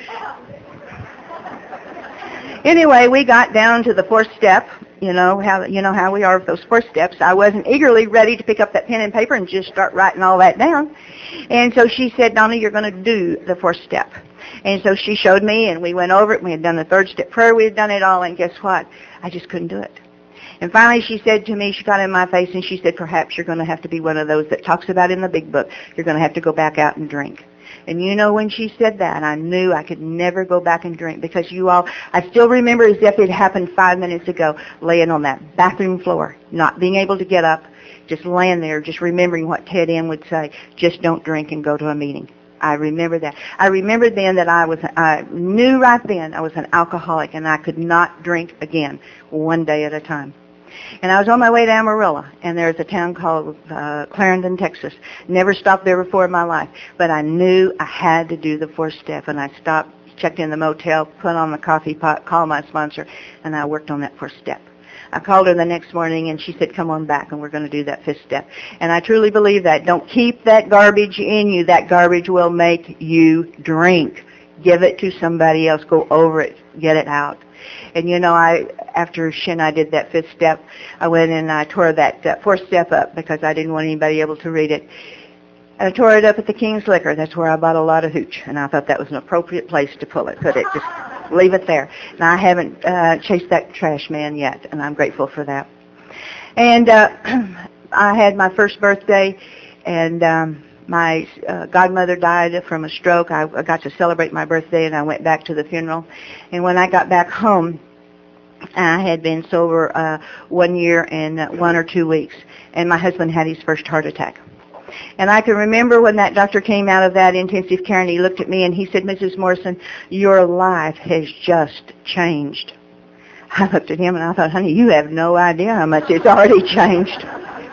Anyway, we got down to the fourth step. You know how you know how we are with those four steps. I wasn't eagerly ready to pick up that pen and paper and just start writing all that down. And so she said, Donna, you're going to do the fourth step. And so she showed me, and we went over it. We had done the third step prayer. We had done it all, and guess what? I just couldn't do it. And finally she said to me, she got in my face, and she said, perhaps you're going to have to be one of those that talks about in the big book. You're going to have to go back out and drink. And you know, when she said that, I knew I could never go back and drink, because you all, I still remember as if it happened five minutes ago, laying on that bathroom floor, not being able to get up, just laying there, just remembering what Ted N would say, just don't drink and go to a meeting. I remember that. I remember then that I was, I knew right then I was an alcoholic, and I could not drink again, one day at a time. And I was on my way to Amarillo, and there's a town called uh, Clarendon, Texas. Never stopped there before in my life, but I knew I had to do the fourth step, and I stopped, checked in the motel, put on the coffee pot, called my sponsor, and I worked on that fourth step. I called her the next morning, and she said, come on back, and we're going to do that fifth step. And I truly believe that. Don't keep that garbage in you. That garbage will make you drink. Give it to somebody else. Go over it. Get it out. And, you know, I after she and I did that fifth step, I went and I tore that uh, fourth step up because I didn't want anybody able to read it. And I tore it up at the King's Liquor. That's where I bought a lot of hooch, and I thought that was an appropriate place to pull it, put it, just leave it there. And I haven't uh, chased that trash man yet, and I'm grateful for that. And uh, I had my first birthday, and um, my uh, godmother died from a stroke. I, I got to celebrate my birthday, and I went back to the funeral. And when I got back home, I had been sober uh, one year and uh, one or two weeks, and my husband had his first heart attack. And I can remember when that doctor came out of that intensive care, and he looked at me and he said, Missus Morrison, your life has just changed. I looked at him and I thought, honey, you have no idea how much it's already changed.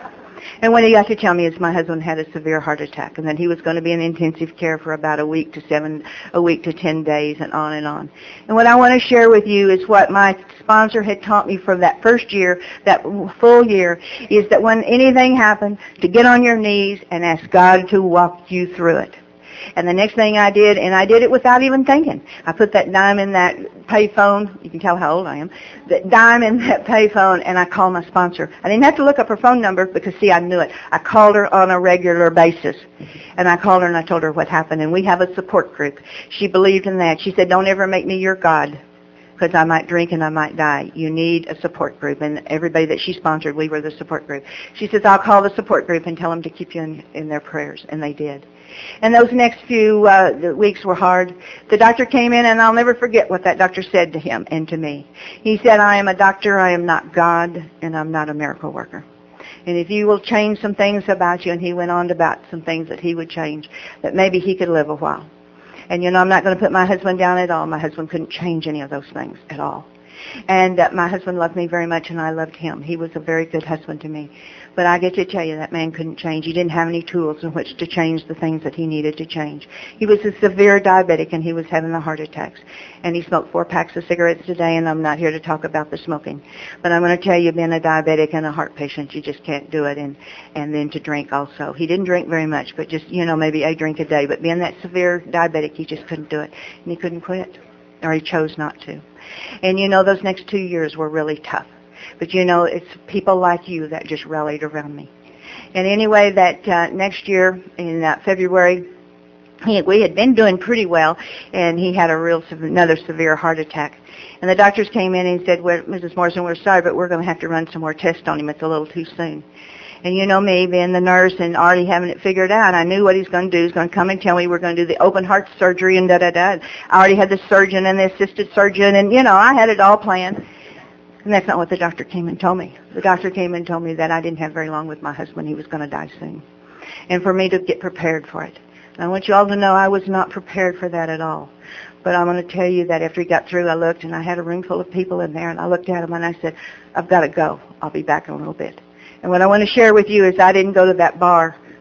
And when he got to tell me is my husband had a severe heart attack, and that he was going to be in intensive care for about a week to seven, a week to ten days, and on and on. And what I want to share with you is what my sponsor had taught me from that first year, that full year, is that when anything happened, to get on your knees and ask God to walk you through it. And the next thing I did, and I did it without even thinking, I put that dime in that pay phone. You can tell how old I am. That dime in that pay phone, and I called my sponsor. I didn't have to look up her phone number because, see, I knew it. I called her on a regular basis. And I called her and I told her what happened. And we have a support group. She believed in that. She said, don't ever make me your God, because I might drink and I might die. You need a support group. And everybody that she sponsored, we were the support group. She says, I'll call the support group and tell them to keep you in, in their prayers. And they did. And those next few uh, weeks were hard. The doctor came in, and I'll never forget what that doctor said to him and to me. He said, I am a doctor, I am not God, and I'm not a miracle worker. And if you will change some things about you, and he went on about some things that he would change, that maybe he could live a while. And, you know, I'm not going to put my husband down at all. My husband couldn't change any of those things at all. And uh, my husband loved me very much, and I loved him. He was a very good husband to me. But I get to tell you, that man couldn't change. He didn't have any tools in which to change the things that he needed to change. He was a severe diabetic, and he was having the heart attacks. And he smoked four packs of cigarettes a day, and I'm not here to talk about the smoking. But I'm going to tell you, being a diabetic and a heart patient, you just can't do it. And, and then to drink also. He didn't drink very much, but just, you know, maybe a drink a day. But being that severe diabetic, he just couldn't do it. And he couldn't quit, or he chose not to. And, you know, those next two years were really tough. But, you know, it's people like you that just rallied around me. And anyway, that uh, next year in uh, February, he, we had been doing pretty well, and he had a real another severe heart attack. And the doctors came in and said, well, Missus Morrison, we're sorry, but we're going to have to run some more tests on him. It's a little too soon. And you know me, being the nurse and already having it figured out, I knew what he's going to do. He's going to come and tell me we're going to do the open heart surgery and da-da-da. I already had the surgeon and the assisted surgeon, and, you know, I had it all planned. And that's not what the doctor came and told me. The doctor came and told me that I didn't have very long with my husband. He was going to die soon. And for me to get prepared for it. And I want you all to know I was not prepared for that at all. But I'm going to tell you that after he got through, I looked, and I had a room full of people in there, and I looked at him, and I said, I've got to go. I'll be back in a little bit. And what I want to share with you is I didn't go to that bar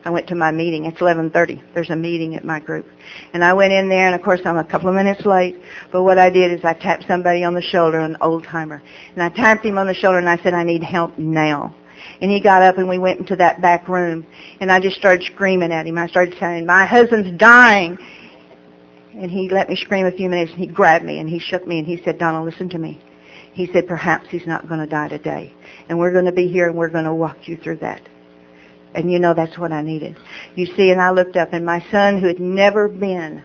I went to my meeting. It's eleven thirty. There's a meeting at my group. And I went in there, and, of course, I'm a couple of minutes late. But what I did is I tapped somebody on the shoulder, an old-timer. And I tapped him on the shoulder, and I said, I need help now. And he got up, and we went into that back room. And I just started screaming at him. I started saying, my husband's dying. And he let me scream a few minutes, and he grabbed me, and he shook me, and he said, Donna, listen to me. He said, perhaps he's not going to die today. And we're going to be here, and we're going to walk you through that. And you know that's what I needed. You see, and I looked up, and my son, who had never been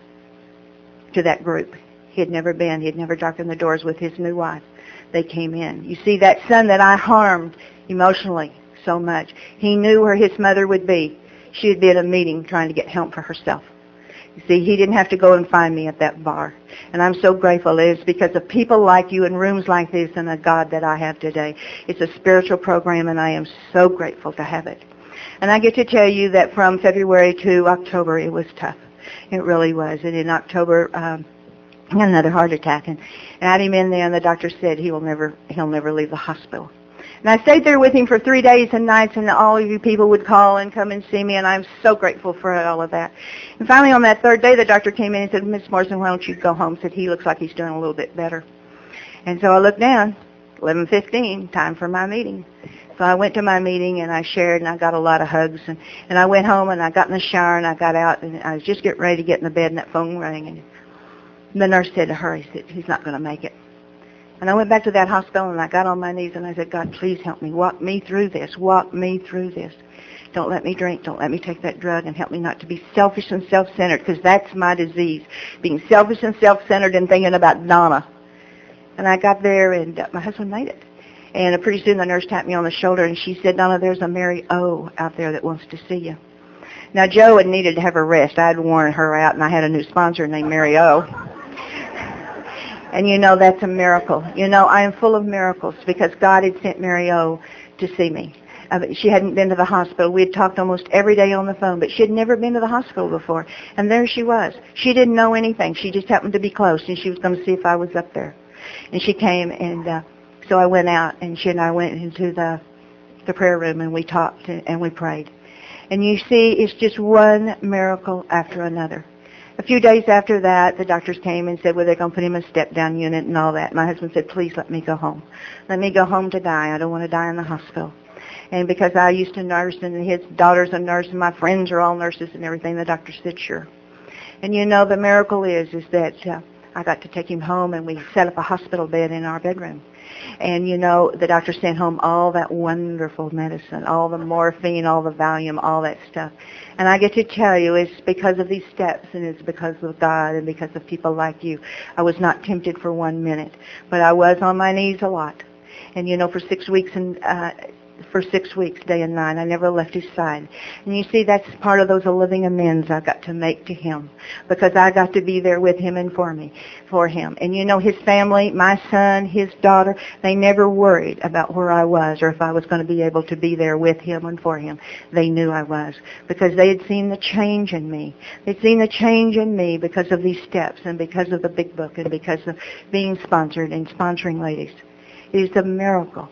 to that group, he had never been, he had never darkened the doors with his new wife, they came in. You see, that son that I harmed emotionally so much, he knew where his mother would be. She would be at a meeting trying to get help for herself. You see, he didn't have to go and find me at that bar. And I'm so grateful. It is because of people like you in rooms like this and the God that I have today. It's a spiritual program, and I am so grateful to have it. And I get to tell you that from February to October, it was tough. It really was. And in October, um, I had another heart attack. And, and I had him in there, and the doctor said he will never, he'll never leave the hospital. And I stayed there with him for three days and nights, and all of you people would call and come and see me, and I'm so grateful for all of that. And finally, on that third day, the doctor came in and said, Miss Morrison, why don't you go home? Said, he looks like he's doing a little bit better. And so I looked down, eleven fifteen, time for my meeting. So I went to my meeting, and I shared, and I got a lot of hugs. And, and I went home, and I got in the shower, and I got out, and I was just getting ready to get in the bed, and that phone rang. And the nurse said to her, he said, he's not going to make it. And I went back to that hospital, and I got on my knees, and I said, God, please help me. Walk me through this. Walk me through this. Don't let me drink. Don't let me take that drug, and help me not to be selfish and self-centered, because that's my disease, being selfish and self-centered and thinking about Donna. And I got there, and uh, my husband made it. And pretty soon the nurse tapped me on the shoulder, and she said, Donna, there's a Mary O out there that wants to see you. Now, Joe had needed to have a rest. I had worn her out, and I had a new sponsor named Mary O. And you know, that's a miracle. You know, I am full of miracles because God had sent Mary O to see me. Uh, she hadn't been to the hospital. We had talked almost every day on the phone, but she had never been to the hospital before. And there she was. She didn't know anything. She just happened to be close, and she was going to see if I was up there. And she came, and uh, so I went out, and she and I went into the the prayer room, and we talked, and, and we prayed. And you see, it's just one miracle after another. A few days after that, the doctors came and said, well, they're going to put him in a step-down unit and all that. My husband said, please let me go home. Let me go home to die. I don't want to die in the hospital. And because I used to nurse, and his daughter's a nurse, and my friends are all nurses and everything, the doctor said, sure. And you know, the miracle is, is that uh, I got to take him home, and we set up a hospital bed in our bedroom. And, you know, the doctor sent home all that wonderful medicine, all the morphine, all the Valium, all that stuff. And I get to tell you, it's because of these steps, and it's because of God, and because of people like you. I was not tempted for one minute, but I was on my knees a lot. And, you know, for six weeks and uh, for six weeks, day and night, I never left his side. And you see, that's part of those living amends I got to make to him, because I got to be there with him and for me, for him. And you know, his family, my son, his daughter, they never worried about where I was or if I was going to be able to be there with him and for him. They knew I was, because they had seen the change in me. They'd seen the change in me because of these steps and because of the big book and because of being sponsored and sponsoring ladies. It is a miracle.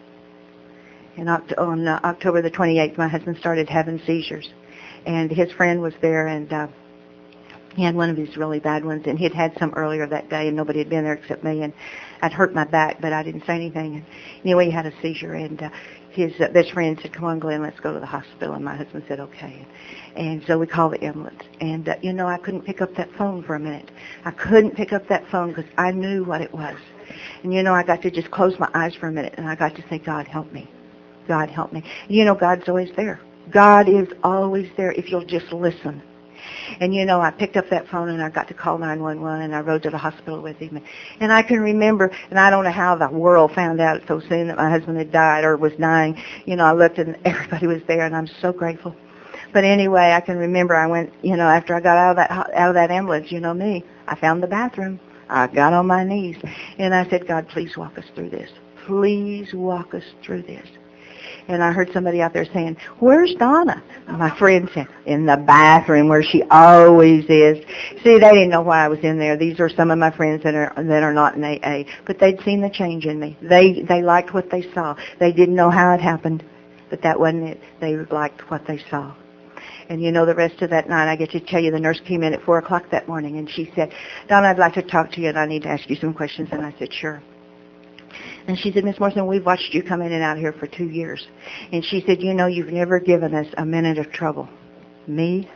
And on uh, October the twenty-eighth, my husband started having seizures. And his friend was there, and uh, he had one of his really bad ones. And he had had some earlier that day, and nobody had been there except me. And I'd hurt my back, but I didn't say anything. And anyway, he had a seizure, and uh, his uh, best friend said, come on, Glenn, let's go to the hospital. And my husband said, okay. And so we called the ambulance. And, uh, you know, I couldn't pick up that phone for a minute. I couldn't pick up that phone because I knew what it was. And, you know, I got to just close my eyes for a minute, and I got to say, God, help me. God help me. You know, God's always there. God is always there if you'll just listen. And, you know, I picked up that phone, and I got to call nine one one, and I rode to the hospital with him. And I can remember, and I don't know how the world found out so soon that my husband had died or was dying. You know, I looked, and everybody was there, and I'm so grateful. But anyway, I can remember I went, you know, after I got out of that out of that ambulance, you know me, I found the bathroom. I got on my knees, and I said, God, please walk us through this. Please walk us through this. And I heard somebody out there saying, where's Donna? My friend said, in the bathroom where she always is. See, they didn't know why I was in there. These are some of my friends that are that are not in A A. But they'd seen the change in me. They they liked what they saw. They didn't know how it happened, but that wasn't it. They liked what they saw. And you know, the rest of that night, I get to tell you, the nurse came in at four o'clock that morning, and she said, Donna, I'd like to talk to you, and I need to ask you some questions. And I said, sure. And she said, Miss Morrison, we've watched you come in and out here for two years. And she said, you know, you've never given us a minute of trouble. Me?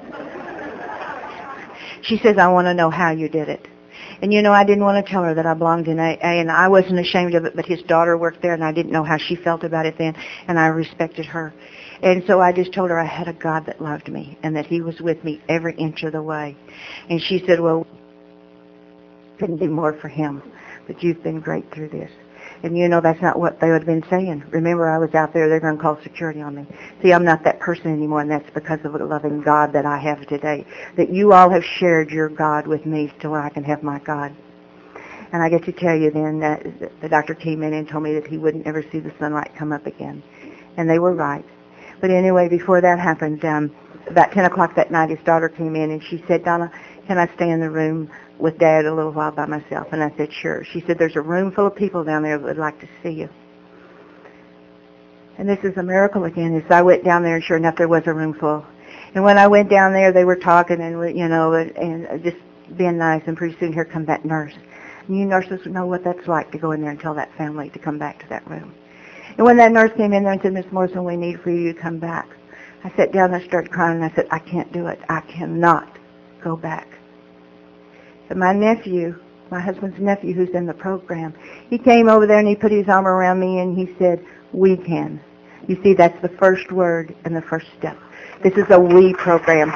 She says, I want to know how you did it. And, you know, I didn't want to tell her that I belonged in A A, and I wasn't ashamed of it, but his daughter worked there, and I didn't know how she felt about it then, and I respected her. And so I just told her I had a God that loved me and that he was with me every inch of the way. And she said, well, couldn't do more for him, but you've been great through this. And, you know, that's not what they would have been saying. Remember, I was out there, they're going to call security on me. See, I'm not that person anymore, and that's because of the loving God that I have today, that you all have shared your God with me so I can have my God. And I get to tell you then that the doctor came in and told me that he wouldn't ever see the sunlight come up again. And they were right. But anyway, before that happened, um, about ten o'clock that night, his daughter came in, and she said, Donna, can I stay in the room with Dad a little while by myself? And I said, sure. She said, there's a room full of people down there that would like to see you. And this is a miracle again. As I went down there, and sure enough, there was a room full. And when I went down there, they were talking and, you know, and just being nice. And pretty soon, here come that nurse. And you nurses know what that's like to go in there and tell that family to come back to that room. And when that nurse came in there and said, Miss Morrison, we need for you to come back, I sat down and I started crying, and I said, I can't do it. I cannot go back. And my nephew, my husband's nephew who's in the program, he came over there and he put his arm around me and he said, we can. You see, that's the first word and the first step. This is a we program.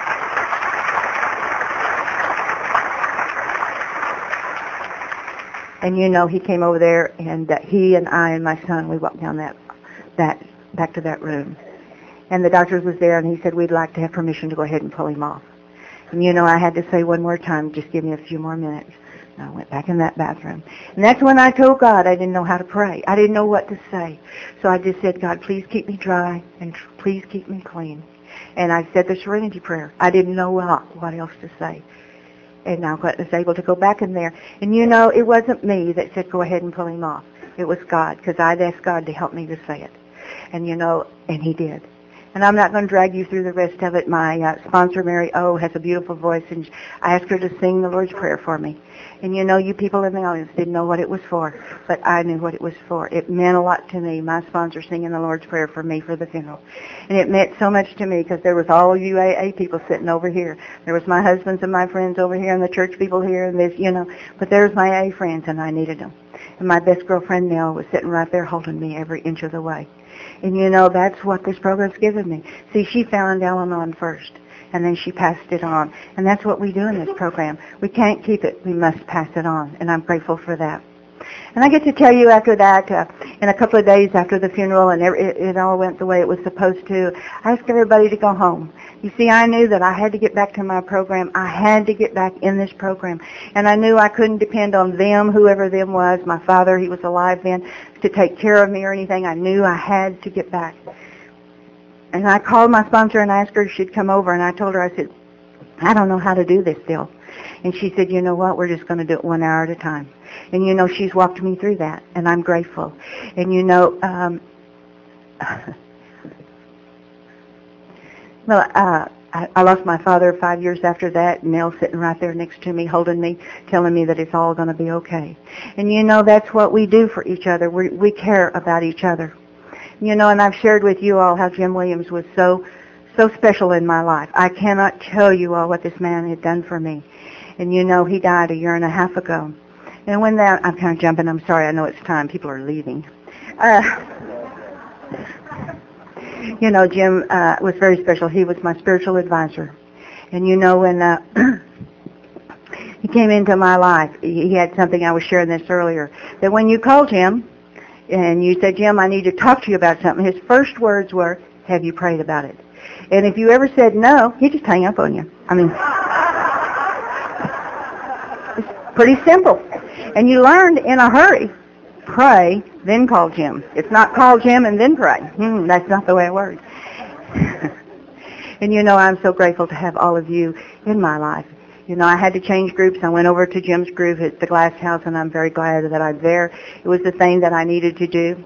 And you know, he came over there, and uh, he and I and my son, we walked down that, that, back to that room. And the doctor was there, and he said, we'd like to have permission to go ahead and pull him off. And you know, I had to say one more time, just give me a few more minutes. And I went back in that bathroom. And that's when I told God I didn't know how to pray. I didn't know what to say. So I just said, God, please keep me dry, and tr- please keep me clean. And I said the serenity prayer. I didn't know what, what else to say. And I was able to go back in there. And you know, it wasn't me that said go ahead and pull him off. It was God, because I'd asked God to help me to say it. And you know, and he did. And I'm not going to drag you through the rest of it. My uh, sponsor, Mary O, has a beautiful voice, and I asked her to sing the Lord's Prayer for me. And you know, you people in the audience didn't know what it was for, but I knew what it was for. It meant a lot to me, my sponsor singing the Lord's Prayer for me for the funeral. And it meant so much to me because there was all you A A people sitting over here. There was my husbands and my friends over here and the church people here, and there's, you know, but there's my A A friends, and I needed them. And my best girlfriend, Nell, was sitting right there holding me every inch of the way. And you know, that's what this program's given me. See, she found Al-Anon first, and then she passed it on. And that's what we do in this program. We can't keep it. We must pass it on. And I'm grateful for that. And I get to tell you after that, uh, in a couple of days after the funeral, and it, it all went the way it was supposed to, I asked everybody to go home. You see, I knew that I had to get back to my program. I had to get back in this program. And I knew I couldn't depend on them, whoever them was. My father, he was alive then, to take care of me or anything. I knew I had to get back. And I called my sponsor and asked her if she'd come over. And I told her, I said, I don't know how to do this still. And she said, you know what, we're just going to do it one hour at a time. And, you know, she's walked me through that, and I'm grateful. And, you know, um, well, uh, I, I lost my father five years after that, and Nell's sitting right there next to me, holding me, telling me that it's all going to be okay. And, you know, that's what we do for each other. We, we care about each other. You know, and I've shared with you all how Jim Williams was so, so special in my life. I cannot tell you all what this man had done for me. And, you know, he died a year and a half ago. And when that, I'm kind of jumping, I'm sorry, I know it's time, people are leaving. Uh, you know, Jim uh, was very special. He was my spiritual advisor. And you know, when uh, he came into my life, he had something, I was sharing this earlier, that when you called him and you said, Jim, I need to talk to you about something, his first words were, have you prayed about it? And if you ever said no, he'd just hang up on you. I mean, it's pretty simple. And you learned in a hurry, pray, then call Jim. It's not call Jim and then pray. Hmm, that's not the way it works. And you know, I'm so grateful to have all of you in my life. You know, I had to change groups. I went over to Jim's group at the Glass House, and I'm very glad that I'm there. It was the thing that I needed to do.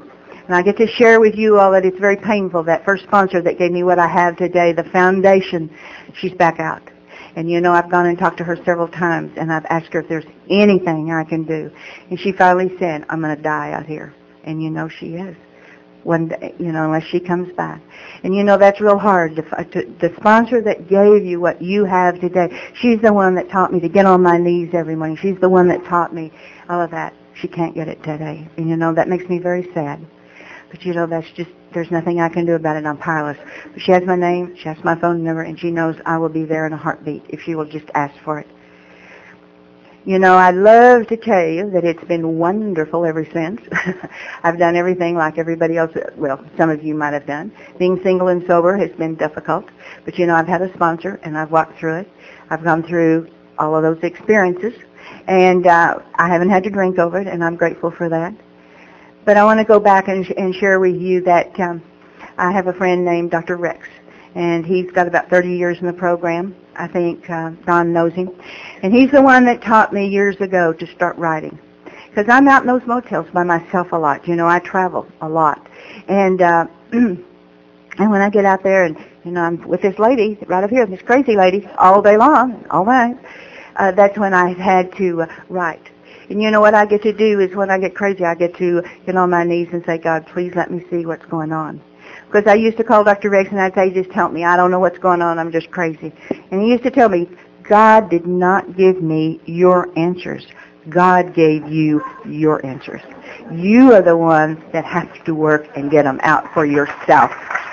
And I get to share with you all that it's very painful. That first sponsor that gave me what I have today, the foundation, she's back out. And you know, I've gone and talked to her several times, and I've asked her if there's anything I can do. And she finally said, I'm going to die out here. And you know she is. One day, you know, unless she comes back. And you know, that's real hard. The, to, the sponsor that gave you what you have today, she's the one that taught me to get on my knees every morning. She's the one that taught me all of that. She can't get it today. And you know, that makes me very sad. But you know, that's just, there's nothing I can do about it. I'm powerless. But she has my name, she has my phone number, and she knows I will be there in a heartbeat if she will just ask for it. You know, I'd love to tell you that it's been wonderful ever since. I've done everything like everybody else, well, some of you might have done. Being single and sober has been difficult. But you know, I've had a sponsor, and I've walked through it. I've gone through all of those experiences. And uh, I haven't had to drink over it, and I'm grateful for that. But I want to go back and, sh- and share with you that um, I have a friend named Doctor Rex, and he's got about thirty years in the program. I think uh, Don knows him. And he's the one that taught me years ago to start writing. Because I'm out in those motels by myself a lot. You know, I travel a lot. And uh, and when I get out there and, you know, I'm with this lady right up here, this crazy lady, all day long, all night, uh, that's when I had to uh, write. And you know what I get to do is when I get crazy, I get to get on my knees and say, God, please let me see what's going on. Because I used to call Doctor Rex and I'd say, just help me. I don't know what's going on. I'm just crazy. And he used to tell me, God did not give me your answers. God gave you your answers. You are the ones that have to work and get them out for yourself.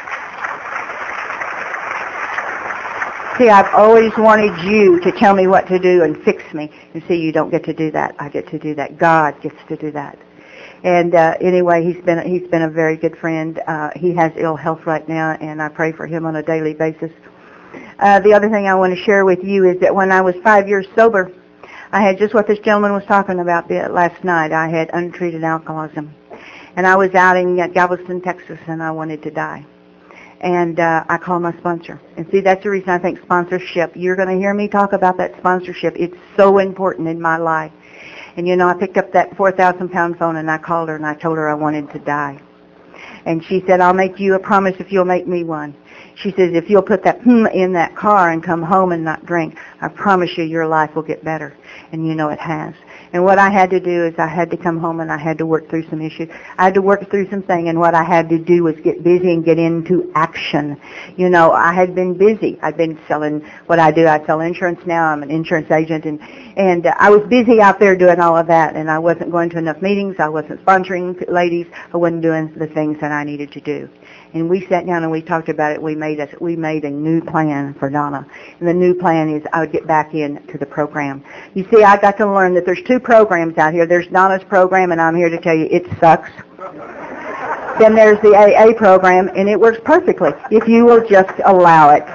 See, I've always wanted you to tell me what to do and fix me. And see, you don't get to do that. I get to do that. God gets to do that. And uh, anyway, he's been he's been a very good friend. Uh, he has ill health right now, and I pray for him on a daily basis. Uh, the other thing I want to share with you is that when I was five years sober, I had just what this gentleman was talking about the, last night. I had untreated alcoholism, and I was out in Galveston, Texas, and I wanted to die. And uh, I called my sponsor. And see, that's the reason I think sponsorship. You're going to hear me talk about that sponsorship. It's so important in my life. And, you know, I picked up that four thousand pound phone and I called her and I told her I wanted to die. And she said, I'll make you a promise if you'll make me one. She says, if you'll put that hmm in that car and come home and not drink, I promise you your life will get better. And, you know, it has. And what I had to do is I had to come home and I had to work through some issues. I had to work through some things, and what I had to do was get busy and get into action. You know, I had been busy. I'd been selling what I do. I sell insurance now. I'm an insurance agent, and and uh, I was busy out there doing all of that, and I wasn't going to enough meetings. I wasn't sponsoring ladies. I wasn't doing the things that I needed to do. And we sat down and we talked about it. We made a, we made a new plan for Donna. And the new plan is I would get back into the program. You see, I got to learn that there's two programs out here. There's Donna's program, and I'm here to tell you it sucks. Then there's the A A program, and it works perfectly if you will just allow it.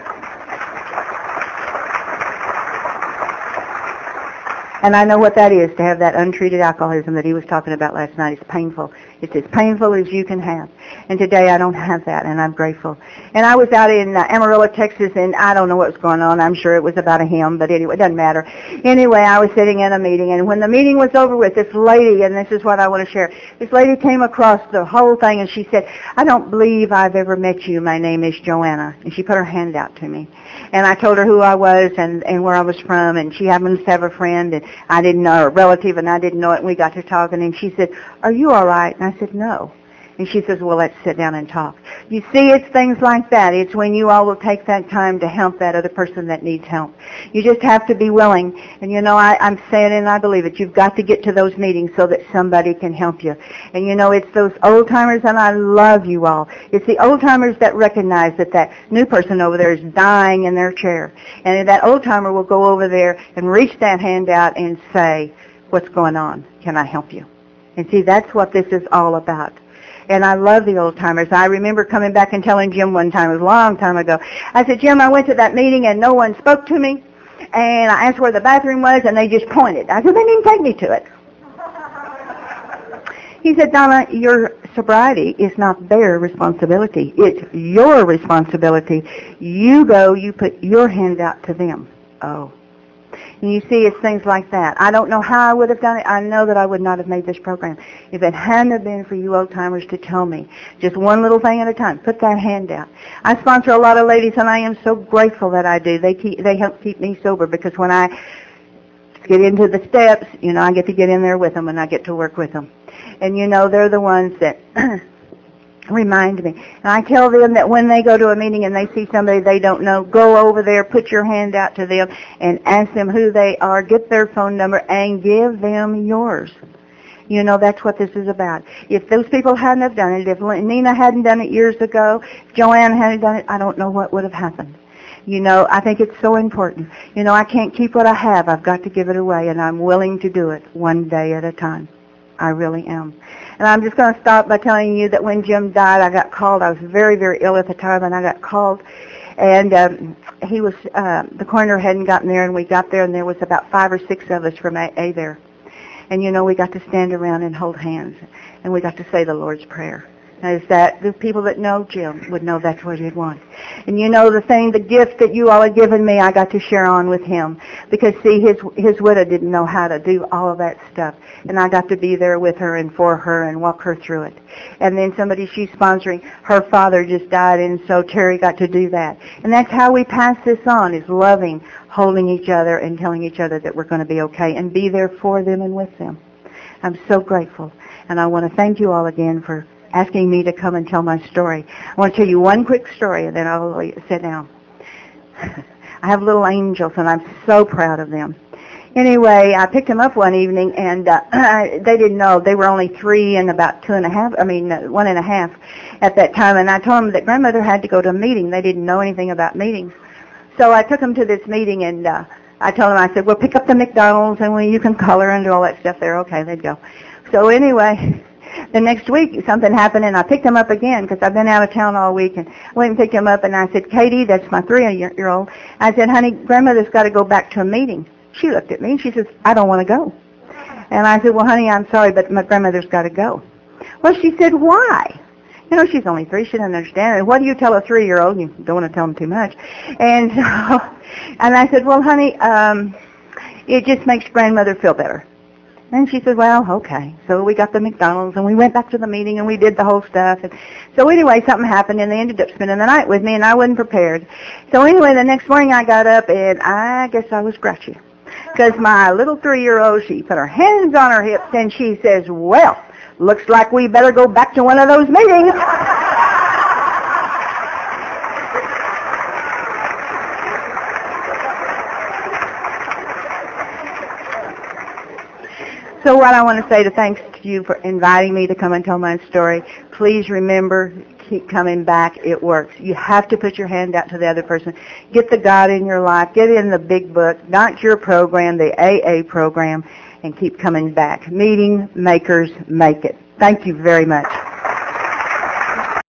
And I know what that is, to have that untreated alcoholism that he was talking about last night. It's painful. It's as painful as you can have. And today I don't have that, and I'm grateful. And I was out in uh, Amarillo, Texas, and I don't know what was going on. I'm sure it was about a hymn, but anyway, it doesn't matter. Anyway, I was sitting in a meeting, and when the meeting was over with, this lady, and this is what I want to share, this lady came across the whole thing, and she said, I don't believe I've ever met you. My name is Joanna. And she put her hand out to me. And I told her who I was and, and where I was from, and she happens to have a friend, and I didn't know, a relative, and I didn't know it, and we got to talking, and she said, are you all right? And I said, no. And she says, well, let's sit down and talk. You see, it's things like that. It's when you all will take that time to help that other person that needs help. You just have to be willing. And, you know, I, I'm saying it and I believe it. You've got to get to those meetings so that somebody can help you. And, you know, it's those old-timers, and I love you all. It's the old-timers that recognize that that new person over there is dying in their chair. And that old-timer will go over there and reach that hand out and say, what's going on? Can I help you? And see, that's what this is all about. And I love the old timers. I remember coming back and telling Jim one time, it was a long time ago, I said, Jim, I went to that meeting and no one spoke to me. And I asked where the bathroom was and they just pointed. I said, they didn't take me to it. He said, Donna, your sobriety is not their responsibility. It's your responsibility. You go, you put your hand out to them. Oh. And you see, it's things like that. I don't know how I would have done it. I know that I would not have made this program if it hadn't have been for you old-timers to tell me just one little thing at a time. Put that hand out. I sponsor a lot of ladies, and I am so grateful that I do. They keep, they help keep me sober, because when I get into the steps, you know, I get to get in there with them, and I get to work with them. And, you know, they're the ones that remind me. And I tell them that when they go to a meeting and they see somebody they don't know, go over there, put your hand out to them, and ask them who they are, get their phone number, and give them yours. You know, that's what this is about. If those people hadn't have done it, if Nina hadn't done it years ago, if Joanne hadn't done it, I don't know what would have happened. You know, I think it's so important. You know, I can't keep what I have. I've got to give it away, and I'm willing to do it one day at a time. I really am. And I'm just going to stop by telling you that when Jim died, I got called. I was very, very ill at the time, and I got called. And um, he was, uh, the coroner hadn't gotten there, and we got there, and there was about five or six of us from A A there. And, you know, we got to stand around and hold hands, and we got to say the Lord's Prayer. Is that the people that know Jim would know that's what he'd want. And you know, the thing, the gift that you all had given me, I got to share on with him. Because, see, his his widow didn't know how to do all of that stuff. And I got to be there with her and for her and walk her through it. And then somebody she's sponsoring, her father just died, and so Terry got to do that. And that's how we pass this on, is loving, holding each other, and telling each other that we're going to be okay, and be there for them and with them. I'm so grateful. And I want to thank you all again for asking me to come and tell my story. I want to tell you one quick story, and then I'll sit down. I have little angels, and I'm so proud of them. Anyway, I picked them up one evening, and uh, they didn't know. They were only three and about two and a half, I mean, uh, one and a half at that time, and I told them that grandmother had to go to a meeting. They didn't know anything about meetings. So I took them to this meeting, and uh, I told them, I said, well, pick up the McDonald's, and when you can color and do all that stuff there. Okay, they'd go. So anyway, the next week, something happened, and I picked him up again because I've been out of town all week, and went and picked him up, and I said, Katie, that's my three-year-old. I said, honey, grandmother's got to go back to a meeting. She looked at me, and she says, I don't want to go. And I said, well, honey, I'm sorry, but my grandmother's got to go. Well, she said, why? You know, she's only three. She doesn't understand it. What do you tell a three-year-old? You don't want to tell them too much. And so, and I said, well, honey, um, it just makes grandmother feel better. And she said, well, okay. So we got the McDonald's, and we went back to the meeting, and we did the whole stuff. And so anyway, something happened, and they ended up spending the night with me, and I wasn't prepared. So anyway, the next morning I got up, and I guess I was grouchy. Because my little three-year-old, she put her hands on her hips, and she says, well, looks like we better go back to one of those meetings. So what I want to say to thanks to you for inviting me to come and tell my story. Please remember, keep coming back. It works. You have to put your hand out to the other person. Get the God in your life. Get in the big book, not your program, the A A program, and keep coming back. Meeting makers make it. Thank you very much.